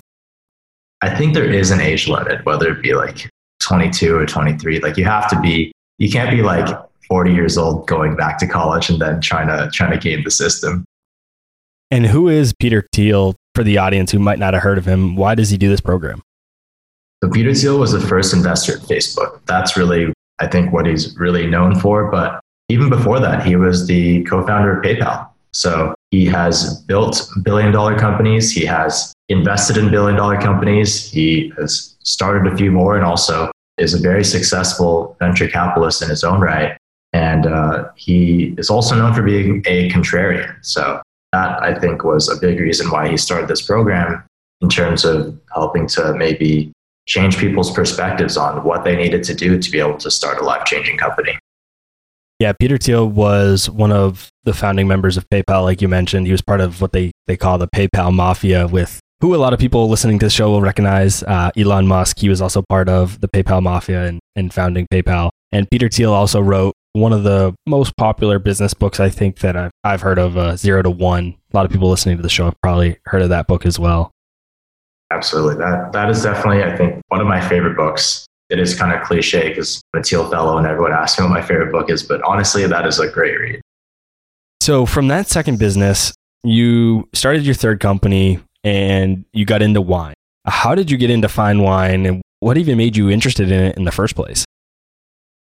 I think there is an age limit, whether it be like twenty-two or twenty-three. Like you have to be, you can't be like forty years old going back to college and then trying to trying to game the system. And who is Peter Thiel for the audience who might not have heard of him? Why does he do this program? So Peter Thiel was the first investor at Facebook. That's really, I think, what he's really known for. But even before that, he was the co-founder of PayPal. So he has built billion dollar companies. He has invested in billion dollar companies. He has started a few more and also is a very successful venture capitalist in his own right. And uh, he is also known for being a contrarian. So that, I think, was a big reason why he started this program in terms of helping to maybe change people's perspectives on what they needed to do to be able to start a life-changing company. Yeah, Peter Thiel was one of the founding members of PayPal, like you mentioned. He was part of what they, they call the PayPal Mafia, with who a lot of people listening to the show will recognize. Uh, Elon Musk, he was also part of the PayPal Mafia and, and founding PayPal. And Peter Thiel also wrote one of the most popular business books, I think, that I've, I've heard of, uh, Zero to One. A lot of people listening to the show have probably heard of that book as well. Absolutely. That That is definitely, I think, one of my favorite books. It is kind of cliche because I'm a Thiel fellow and everyone asks me what my favorite book is, but honestly, that is a great read. So from that second business, you started your third company and you got into wine. How did you get into fine wine and what even made you interested in it in the first place?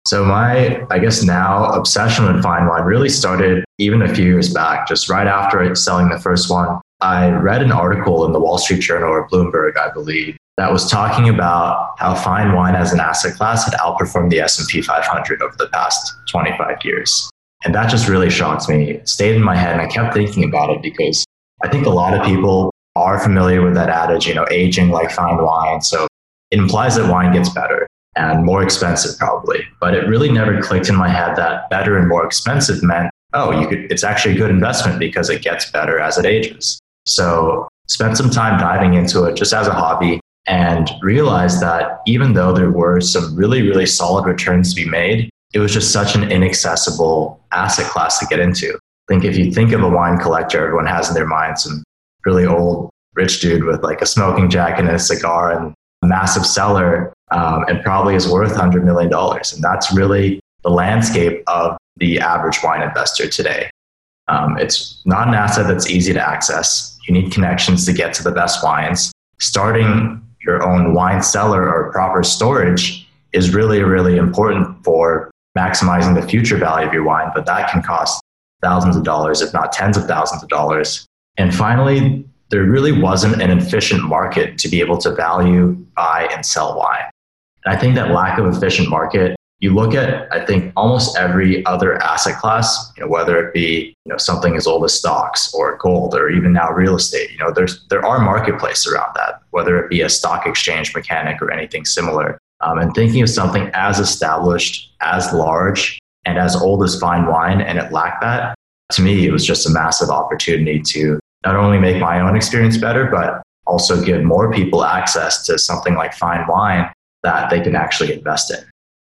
So my, I guess now, obsession with fine wine really started even a few years back, just right after selling the first one. I read an article in the Wall Street Journal or Bloomberg, I believe, that was talking about how fine wine as an asset class had outperformed the S and P five hundred over the past twenty-five years. And that just really shocked me. It stayed in my head and I kept thinking about it because I think a lot of people are familiar with that adage, you know, aging like fine wine. So it implies that wine gets better and more expensive probably. But it really never clicked in my head that better and more expensive meant, oh, you could, it's actually a good investment because it gets better as it ages. So spent some time diving into it just as a hobby and realized that even though there were some really, really solid returns to be made, it was just such an inaccessible asset class to get into. I think if you think of a wine collector, everyone has in their mind some really old rich dude with like a smoking jacket and a cigar and a massive cellar, um, and probably is worth one hundred million dollars. And that's really the landscape of the average wine investor today. Um, it's not an asset that's easy to access. You need connections to get to the best wines. Starting your own wine cellar or proper storage is really, really important for maximizing the future value of your wine, but that can cost thousands of dollars, if not tens of thousands of dollars. And finally, there really wasn't an efficient market to be able to value, buy, and sell wine. And I think that lack of efficient market, you look at, I think, almost every other asset class, you know, whether it be, you know, something as old as stocks or gold or even now real estate, you know, there's, there are marketplaces around that, whether it be a stock exchange mechanic or anything similar. Um, and thinking of something as established, as large, and as old as fine wine, and it lacked that, to me, it was just a massive opportunity to not only make my own experience better, but also give more people access to something like fine wine that they can actually invest in.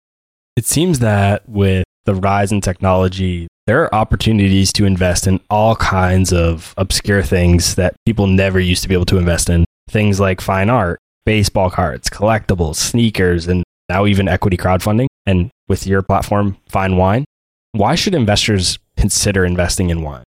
It seems that with the rise in technology, there are opportunities to invest in all kinds of obscure things that people never used to be able to invest in. Things like fine art, baseball cards, collectibles, sneakers, and now even equity crowdfunding. And with your platform, Fine Wine, why should investors consider investing in wine?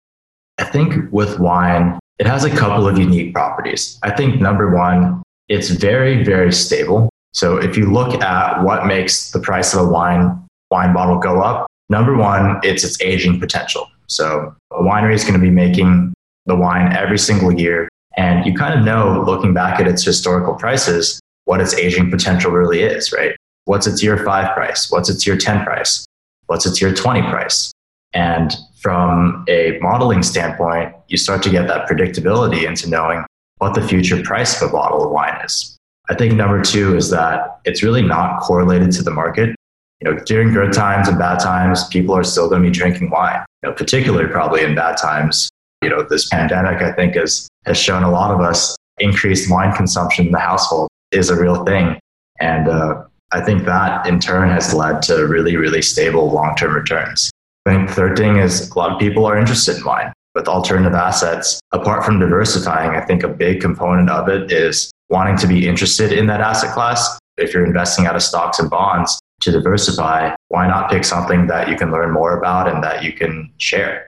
I think with wine, it has a couple of unique properties. I think number one, it's very, very stable. So if you look at what makes the price of a wine wine bottle go up, number one, it's its aging potential. So a winery is going to be making the wine every single year. And you kind of know, looking back at its historical prices, what its aging potential really is, right? What's its year five price? What's its year ten price? What's its year twenty price? And from a modeling standpoint, you start to get that predictability into knowing what the future price of a bottle of wine is. I think number two is that it's really not correlated to the market. You know, during good times and bad times, people are still going to be drinking wine, you know, particularly probably in bad times. You know, this pandemic, I think, is, has shown a lot of us increased wine consumption in the household is a real thing. And uh, I think that in turn has led to really, really stable long-term returns. I think the third thing is a lot of people are interested in wine. With alternative assets, apart from diversifying, I think a big component of it is wanting to be interested in that asset class. If you're investing out of stocks and bonds to diversify, why not pick something that you can learn more about and that you can share?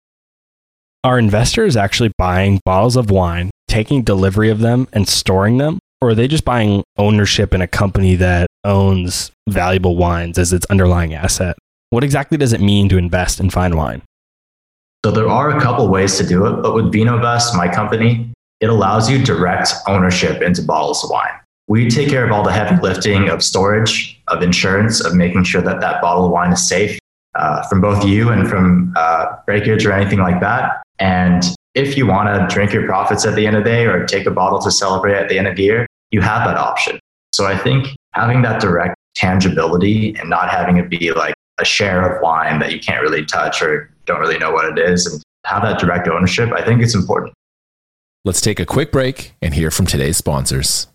Are investors actually buying bottles of wine, taking delivery of them and storing them? Or are they just buying ownership in a company that owns valuable wines as its underlying asset? What exactly does it mean to invest in fine wine? So there are a couple ways to do it, but with VinoVest, my company, it allows you direct ownership into bottles of wine. We take care of all the heavy lifting of storage, of insurance, of making sure that that bottle of wine is safe uh, from both you and from uh, breakage or anything like that. And if you want to drink your profits at the end of the day or take a bottle to celebrate at the end of the year, you have that option. So I think having that direct tangibility and not having it be like a share of wine that you can't really touch or don't really know what it is and have that direct ownership, I think it's important. Let's take a quick break and hear from today's sponsors.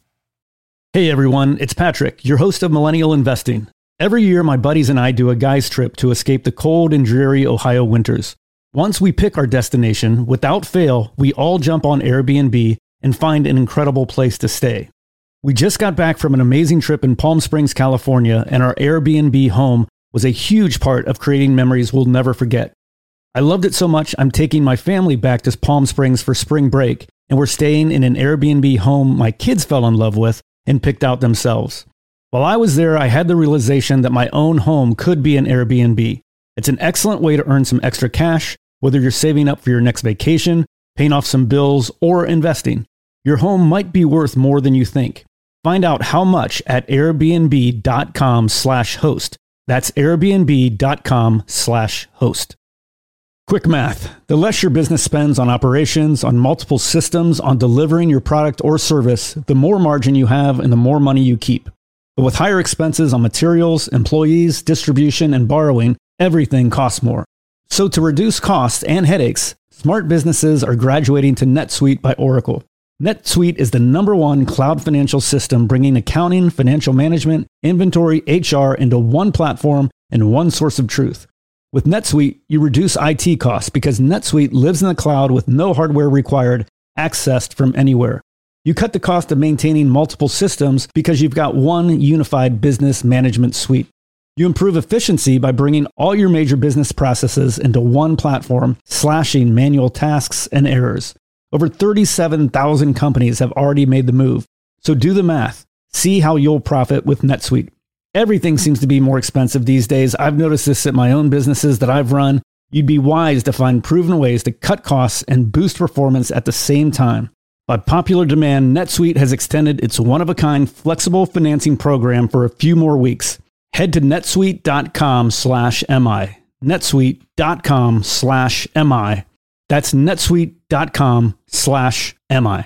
Hey everyone, it's Patrick, your host of Millennial Investing. Every year, my buddies and I do a guy's trip to escape the cold and dreary Ohio winters. Once we pick our destination, without fail, we all jump on Airbnb and find an incredible place to stay. We just got back from an amazing trip in Palm Springs, California, and our Airbnb home was a huge part of creating memories we'll never forget. I loved it so much, I'm taking my family back to Palm Springs for spring break, and we're staying in an Airbnb home my kids fell in love with and picked out themselves. While I was there, I had the realization that my own home could be an Airbnb. It's an excellent way to earn some extra cash, whether you're saving up for your next vacation, paying off some bills, or investing. Your home might be worth more than you think. Find out how much at airbnb.com slash host. That's airbnb.com slash host. Quick math. The less your business spends on operations, on multiple systems, on delivering your product or service, the more margin you have and the more money you keep. But with higher expenses on materials, employees, distribution, and borrowing, everything costs more. So to reduce costs and headaches, smart businesses are graduating to NetSuite by Oracle. NetSuite is the number one cloud financial system bringing accounting, financial management, inventory, H R into one platform and one source of truth. With NetSuite, you reduce I T costs because NetSuite lives in the cloud with no hardware required, accessed from anywhere. You cut the cost of maintaining multiple systems because you've got one unified business management suite. You improve efficiency by bringing all your major business processes into one platform, slashing manual tasks and errors. Over thirty-seven thousand companies have already made the move. So do the math. See how you'll profit with NetSuite. Everything seems to be more expensive these days. I've noticed this at my own businesses that I've run. You'd be wise to find proven ways to cut costs and boost performance at the same time. By popular demand, NetSuite has extended its one-of-a-kind flexible financing program for a few more weeks. Head to netsuite.com slash MI. netsuite.com slash MI. That's netsuite.com slash MI.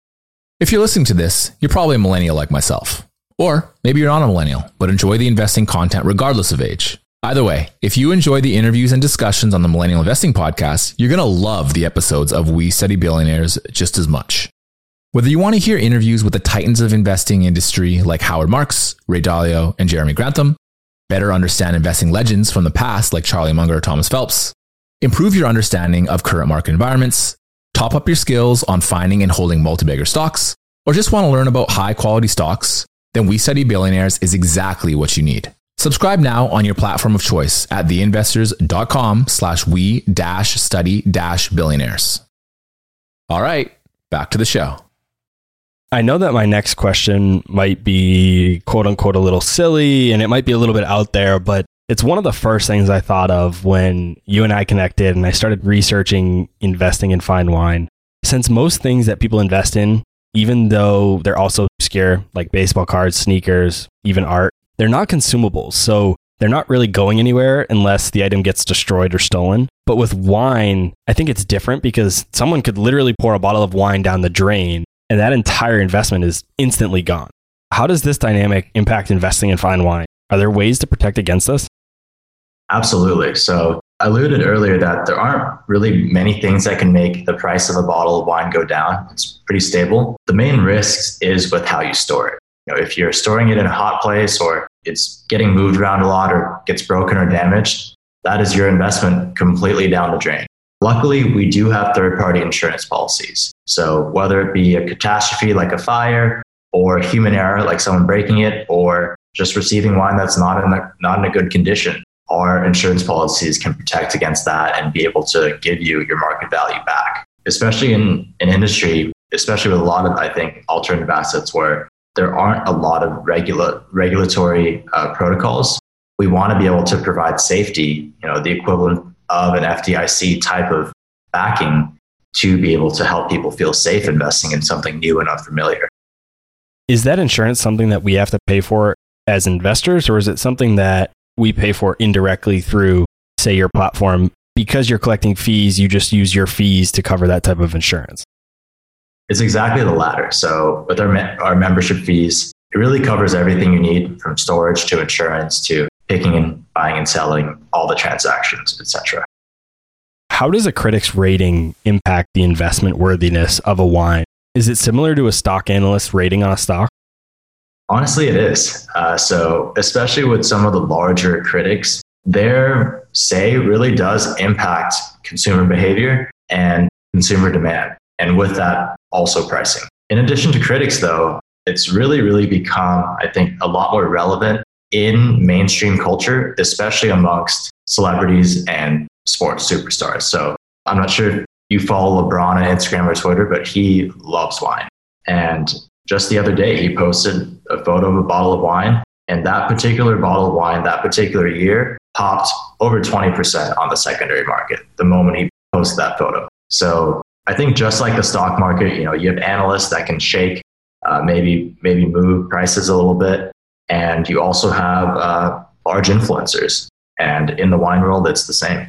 If you're listening to this, you're probably a millennial like myself. Or maybe you're not a millennial, but enjoy the investing content regardless of age. Either way, if you enjoy the interviews and discussions on the Millennial Investing Podcast, you're going to love the episodes of We Study Billionaires just as much. Whether you want to hear interviews with the titans of investing industry like Howard Marks, Ray Dalio, and Jeremy Grantham, better understand investing legends from the past like Charlie Munger or Thomas Phelps, improve your understanding of current market environments, top up your skills on finding and holding multi-bagger stocks, or just want to learn about high-quality stocks, then We Study Billionaires is exactly what you need. Subscribe now on your platform of choice at theinvestors.com slash we dash study dash billionaires. All right, back to the show. I know that my next question might be quote unquote a little silly and it might be a little bit out there, but it's one of the first things I thought of when you and I connected and I started researching investing in fine wine. Since most things that people invest in, even though they're also obscure, like baseball cards, sneakers, even art, they're not consumables. So they're not really going anywhere unless the item gets destroyed or stolen. But with wine, I think it's different because someone could literally pour a bottle of wine down the drain and that entire investment is instantly gone. How does this dynamic impact investing in fine wine? Are there ways to protect against this? Absolutely. So I alluded earlier that there aren't really many things that can make the price of a bottle of wine go down. It's pretty stable. The main risk is with how you store it. You know, if you're storing it in a hot place or it's getting moved around a lot or gets broken or damaged, that is your investment completely down the drain. Luckily, we do have third-party insurance policies. So whether it be a catastrophe like a fire or human error like someone breaking it or just receiving wine that's not in a, not in a good condition, our insurance policies can protect against that and be able to give you your market value back, especially in an industry, especially with a lot of, I think, alternative assets where there aren't a lot of regula- regulatory uh, protocols. We want to be able to provide safety, you know, the equivalent of an F D I C type of backing to be able to help people feel safe investing in something new and unfamiliar. Is that insurance something that we have to pay for as investors, or is it something that we pay for indirectly through, say, your platform? Because you're collecting fees, you just use your fees to cover that type of insurance? It's exactly the latter. So with our, me- our membership fees, it really covers everything you need from storage to insurance to picking and buying and selling, all the transactions, et cetera. How does a critic's rating impact the investment worthiness of a wine? Is it similar to a stock analyst rating on a stock? Honestly, it is. Uh, so especially with some of the larger critics, their say really does impact consumer behavior and consumer demand. And with that, also pricing. In addition to critics, though, it's really, really become, I think, a lot more relevant in mainstream culture, especially amongst celebrities and sports superstars. So I'm not sure if you follow LeBron on Instagram or Twitter, but he loves wine. And just the other day, he posted a photo of a bottle of wine And that particular bottle of wine, that particular year, popped over twenty percent on the secondary market the moment he posted that photo. So I think just like the stock market, you know, you have analysts that can shake, uh, maybe maybe move prices a little bit, and you also have uh, large influencers. And in the wine world, it's the same.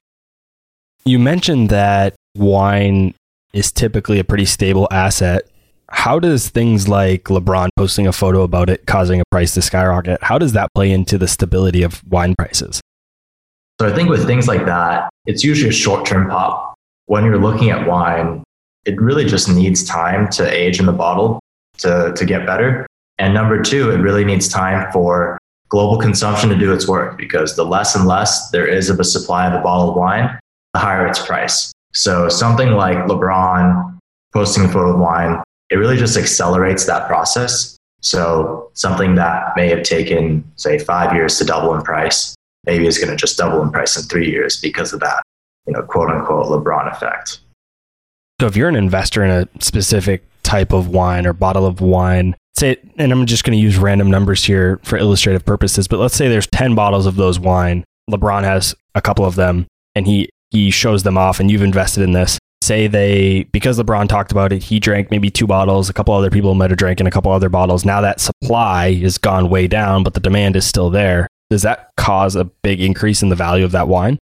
You mentioned that wine is typically a pretty stable asset. How does things like LeBron posting a photo about it causing a price to skyrocket, how does that play into the stability of wine prices? So I think with things like that, it's usually a short-term pop. When you're looking at wine, it really just needs time to age in the bottle to, to get better. And number two, it really needs time for global consumption to do its work, because the less and less there is of a supply of a bottle of wine, the higher its price. So something like LeBron posting a photo of wine, it really just accelerates that process. So something that may have taken, say, five years to double in price, maybe is going to just double in price in three years because of that, you know, quote unquote LeBron effect. So if you're an investor in a specific type of wine or bottle of wine, say, and I'm just going to use random numbers here for illustrative purposes, but let's say there's ten bottles of those wine. LeBron has a couple of them and he, he shows them off and you've invested in this. Say they, because LeBron talked about it, he drank maybe two bottles, a couple other people might have drank in a couple other bottles. Now that supply has gone way down, but the demand is still there. Does that cause a big increase in the value of that wine?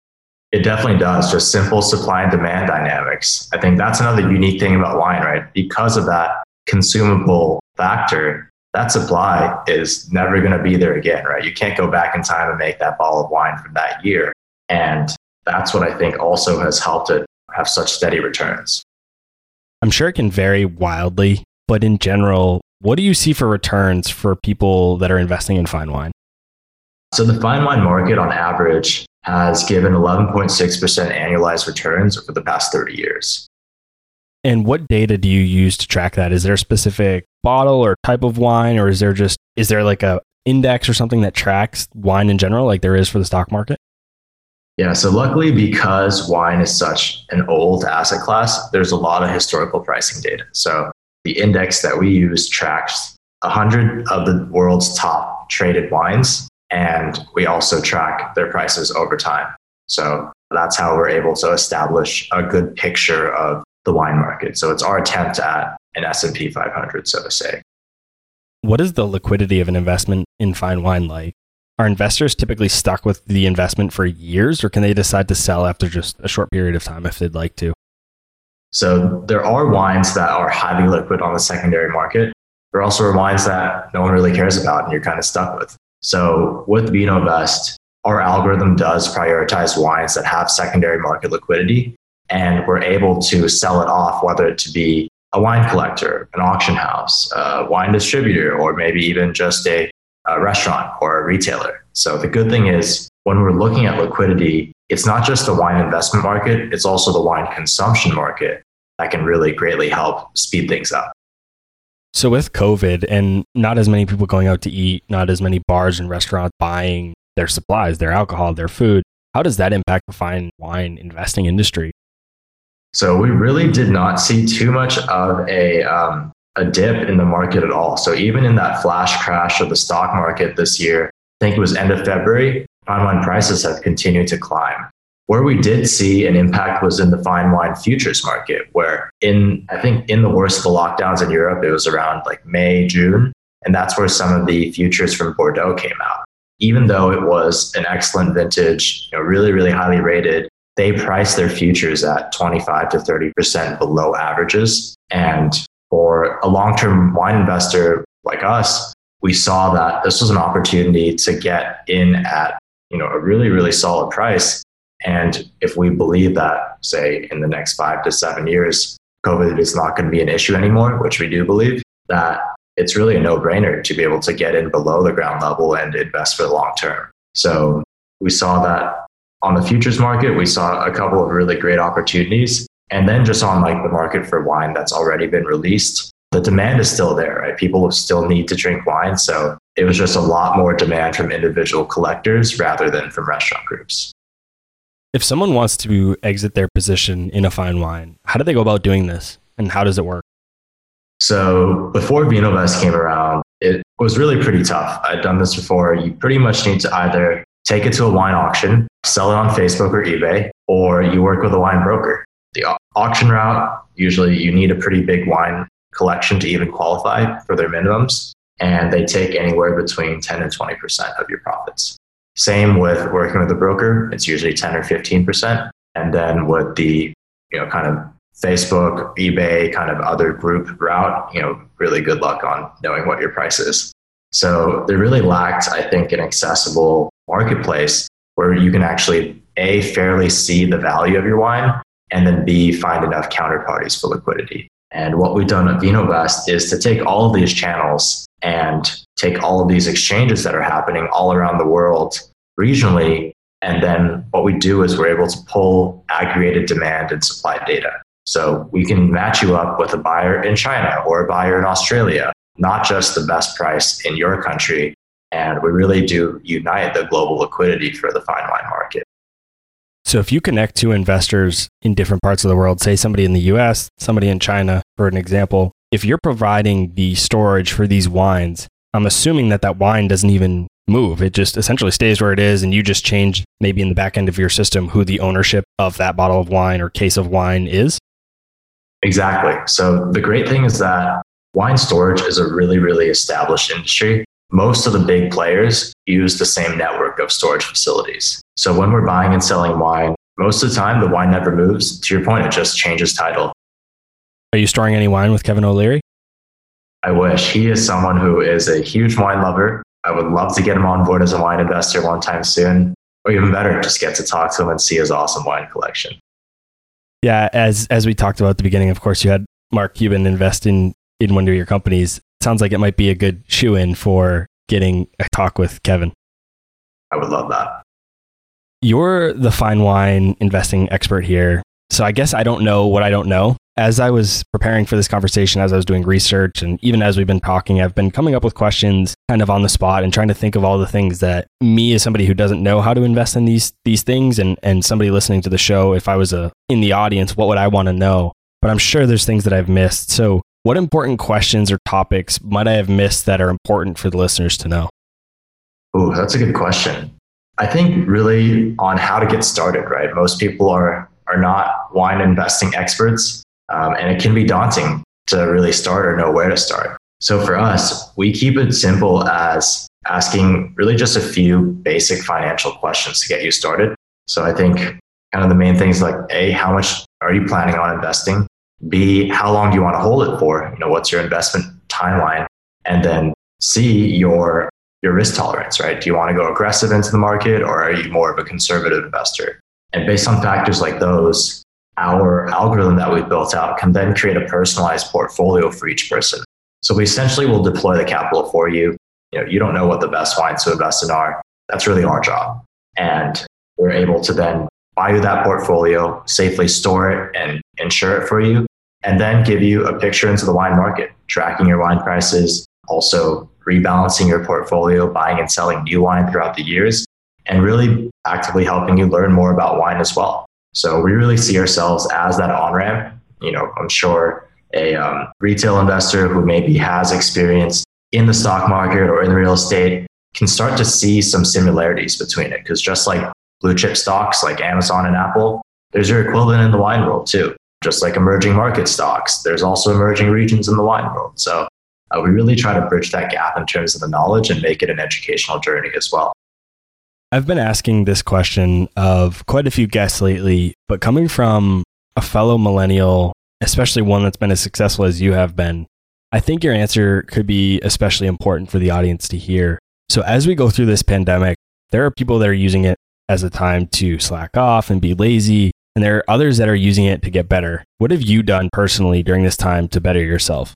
It definitely does. Just simple supply and demand dynamics. I think that's another unique thing about wine, right? Because of that consumable factor, that supply is never going to be there again, right? You can't go back in time and make that bottle of wine from that year. And that's what I think also has helped it have such steady returns. I'm sure it can vary wildly, but in general, what do you see for returns for people that are investing in fine wine? So the fine wine market on average has given eleven point six percent annualized returns over the past thirty years. And what data do you use to track that? Is there a specific bottle or type of wine, or is there just, is there like a index or something that tracks wine in general like there is for the stock market? Yeah, so luckily, because wine is such an old asset class, there's a lot of historical pricing data. So the index that we use tracks one hundred of the world's top traded wines, and we also track their prices over time. So that's how we're able to establish a good picture of the wine market. So it's our attempt at an S and P five hundred, so to say. What is the liquidity of an investment in fine wine like? Are investors typically stuck with the investment for years, or can they decide to sell after just a short period of time if they'd like to? So there are wines that are highly liquid on the secondary market. There also are wines that no one really cares about and you're kind of stuck with. So with VinoVest, our algorithm does prioritize wines that have secondary market liquidity, and we're able to sell it off, whether it to be a wine collector, an auction house, a wine distributor, or maybe even just a a restaurant or a retailer. So the good thing is when we're looking at liquidity, it's not just the wine investment market, it's also the wine consumption market that can really greatly help speed things up. So with COVID and not as many people going out to eat, not as many bars and restaurants buying their supplies, their alcohol, their food, how does that impact the fine wine investing industry? So we really did not see too much of a um, a dip in the market at all. So even in that flash crash of the stock market this year, I think it was end of February, fine wine prices have continued to climb. Where we did see an impact was in the fine wine futures market, where in, I think in the worst of the lockdowns in Europe, it was around like May, June. And that's where some of the futures from Bordeaux came out. Even though it was an excellent vintage, you know, really, really highly rated, they priced their futures at twenty-five to thirty percent below averages. And for a long-term wine investor like us, we saw that this was an opportunity to get in at, you know, a really, really solid price. And if we believe that, say, in the next five to seven years, COVID is not going to be an issue anymore, which we do believe, that it's really a no-brainer to be able to get in below the ground level and invest for the long term. So we saw that on the futures market, we saw a couple of really great opportunities. And then just on like the market for wine that's already been released, the demand is still there, right? People still need to drink wine. So it was just a lot more demand from individual collectors rather than from restaurant groups. If someone wants to exit their position in a fine wine, how do they go about doing this? And how does it work? So before VinoVest came around, it was really pretty tough. I'd done this before. You pretty much need to either take it to a wine auction, sell it on Facebook or eBay, or you work with a wine broker. The au- auction route, usually you need a pretty big wine collection to even qualify for their minimums, and they take anywhere between ten and twenty percent of your profits. Same with working with a broker, it's usually ten or fifteen percent. And then with the, you know, kind of Facebook, eBay, kind of other group route, you know, really good luck on knowing what your price is. So they really lacked, I think, an accessible marketplace where you can actually, A, fairly see the value of your wine, and then B, find enough counterparties for liquidity. And what we've done at VinoVest is to take all of these channels and take all of these exchanges that are happening all around the world regionally. And then what we do is we're able to pull aggregated demand and supply data. So we can match you up with a buyer in China or a buyer in Australia, not just the best price in your country. And we really do unite the global liquidity for the fine wine market. So if you connect to investors in different parts of the world, say somebody in the U S, somebody in China, for an example, if you're providing the storage for these wines, I'm assuming that that wine doesn't even move. It just essentially stays where it is, and you just change maybe in the back end of your system who the ownership of that bottle of wine or case of wine is. Exactly. So the great thing is that wine storage is a really, really established industry. Most of the big players use the same network of storage facilities. So when we're buying and selling wine, most of the time the wine never moves. To your point, it just changes title. Are you storing any wine with Kevin O'Leary? I wish. He is someone who is a huge wine lover. I would love to get him on board as a wine investor one time soon, or even better, just get to talk to him and see his awesome wine collection. Yeah, as as we talked about at the beginning, of course, you had Mark Cuban invest in, in one of your companies. Sounds like it might be a good shoe-in for getting a talk with Kevin. I would love that. You're the fine wine investing expert here. So I guess I don't know what I don't know. As I was preparing for this conversation, as I was doing research, and even as we've been talking, I've been coming up with questions kind of on the spot and trying to think of all the things that me, as somebody who doesn't know how to invest in these these things, and, and somebody listening to the show, if I was a, in the audience, what would I want to know? But I'm sure there's things that I've missed. So what important questions or topics might I have missed that are important for the listeners to know? Ooh, that's a good question. I think really on how to get started, right? Most people are are not wine investing experts. Um, and it can be daunting to really start or know where to start. So for us, we keep it simple as asking really just a few basic financial questions to get you started. So I think kind of the main things like A, how much are you planning on investing? B, how long do you want to hold it for? You know, what's your investment timeline? And then C, your your risk tolerance, right? Do you want to go aggressive into the market, or are you more of a conservative investor? And based on factors like those, our algorithm that we've built out can then create a personalized portfolio for each person. So we essentially will deploy the capital for you. You know, you don't know what the best wines to invest in are. That's really our job. And we're able to then buy you that portfolio, safely store it and insure it for you, and then give you a picture into the wine market, tracking your wine prices, also rebalancing your portfolio, buying and selling new wine throughout the years, and really actively helping you learn more about wine as well. So we really see ourselves as that on-ramp. You know, I'm sure a um, retail investor who maybe has experience in the stock market or in real estate can start to see some similarities between it. Because just like blue chip stocks like Amazon and Apple, there's your equivalent in the wine world too. Just like emerging market stocks, there's also emerging regions in the wine world. So uh, we really try to bridge that gap in terms of the knowledge and make it an educational journey as well. I've been asking this question of quite a few guests lately, but coming from a fellow millennial, especially one that's been as successful as you have been, I think your answer could be especially important for the audience to hear. So as we go through this pandemic, there are people that are using it as a time to slack off and be lazy, and there are others that are using it to get better. What have you done personally during this time to better yourself?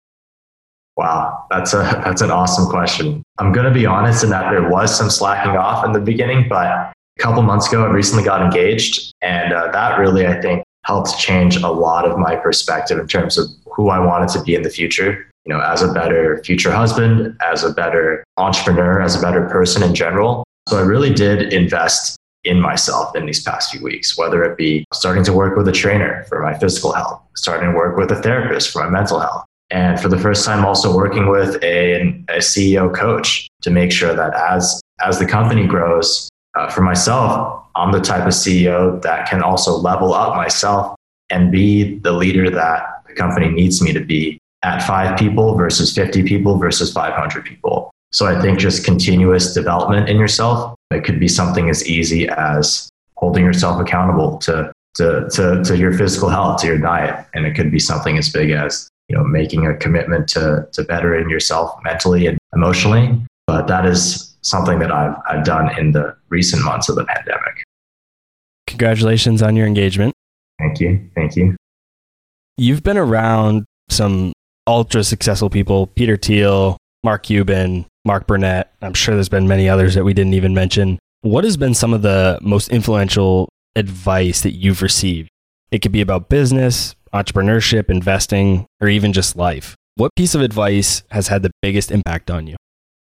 Wow, that's a that's an awesome question. I'm going to be honest in that there was some slacking off in the beginning, but a couple months ago, I recently got engaged, and uh, that really, I think, helped change a lot of my perspective in terms of who I wanted to be in the future. You know, as a better future husband, as a better entrepreneur, as a better person in general. So I really did invest in myself in these past few weeks, whether it be starting to work with a trainer for my physical health, starting to work with a therapist for my mental health. And for the first time, also working with a, a C E O coach to make sure that as, as the company grows, uh, for myself, I'm the type of C E O that can also level up myself and be the leader that the company needs me to be at five people versus fifty people versus five hundred people. So I think just continuous development in yourself, it could be something as easy as holding yourself accountable to, to, to, to your physical health, to your diet. And it could be something as big as, you know, making a commitment to, to bettering yourself mentally and emotionally. But that is something that I've, I've done in the recent months of the pandemic. Congratulations on your engagement. Thank you. Thank you. You've been around some ultra successful people, Peter Thiel, Mark Cuban, Mark Burnett. I'm sure there's been many others that we didn't even mention. What has been some of the most influential advice that you've received? It could be about business, entrepreneurship, investing, or even just life. What piece of advice has had the biggest impact on you?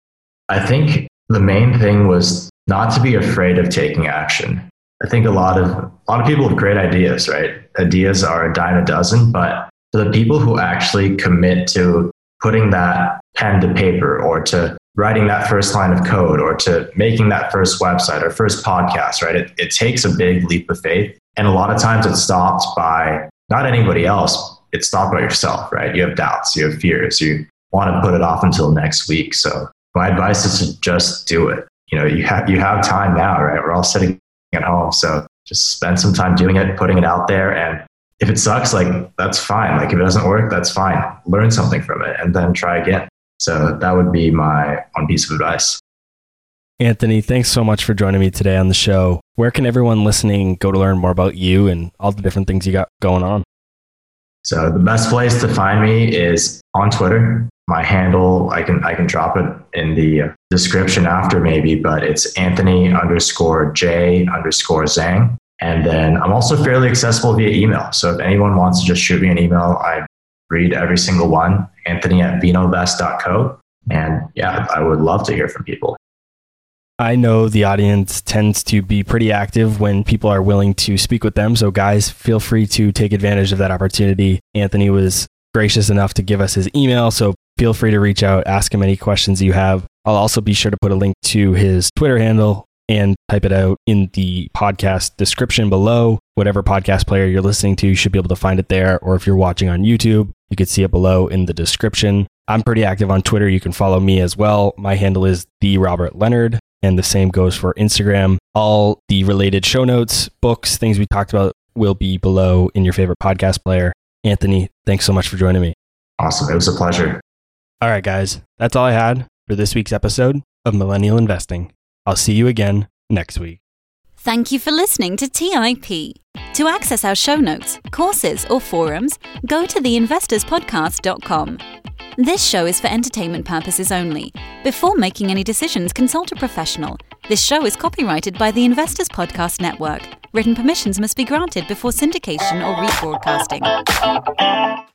I think the main thing was not to be afraid of taking action. I think a lot of a lot of people have great ideas, right? Ideas are a dime a dozen, but for the people who actually commit to putting that pen to paper or to writing that first line of code or to making that first website or first podcast, right? It, it takes a big leap of faith. And a lot of times it's stopped by not anybody else. It's stopped by yourself, right? You have doubts, you have fears, you want to put it off until next week. So my advice is to just do it. You know, you have, you have time now, right? We're all sitting at home. So just spend some time doing it, putting it out there. And if it sucks, like that's fine. Like if it doesn't work, that's fine. Learn something from it and then try again. So that would be my one piece of advice. Anthony, thanks so much for joining me today on the show. Where can everyone listening go to learn more about you and all the different things you got going on? So the best place to find me is on Twitter. My handle, I can I can drop it in the description after maybe, but it's Anthony underscore J underscore Zhang. And then I'm also fairly accessible via email. So if anyone wants to just shoot me an email, I read every single one, Anthony at vinovest dot co. And yeah, I would love to hear from people. I know the audience tends to be pretty active when people are willing to speak with them. So guys, feel free to take advantage of that opportunity. Anthony was gracious enough to give us his email. So feel free to reach out, ask him any questions you have. I'll also be sure to put a link to his Twitter handle and type it out in the podcast description below. Whatever podcast player you're listening to, you should be able to find it there. Or if you're watching on YouTube, you could see it below in the description. I'm pretty active on Twitter. You can follow me as well. My handle is the Robert Leonard, and the same goes for Instagram. All the related show notes, books, things we talked about will be below in your favorite podcast player. Anthony, thanks so much for joining me. Awesome. It was a pleasure. All right, guys. That's all I had for this week's episode of Millennial Investing. I'll see you again next week. Thank you for listening to T I P. To access our show notes, courses, or forums, go to the investors podcast dot com. This show is for entertainment purposes only. Before making any decisions, consult a professional. This show is copyrighted by the Investors Podcast Network. Written permissions must be granted before syndication or rebroadcasting.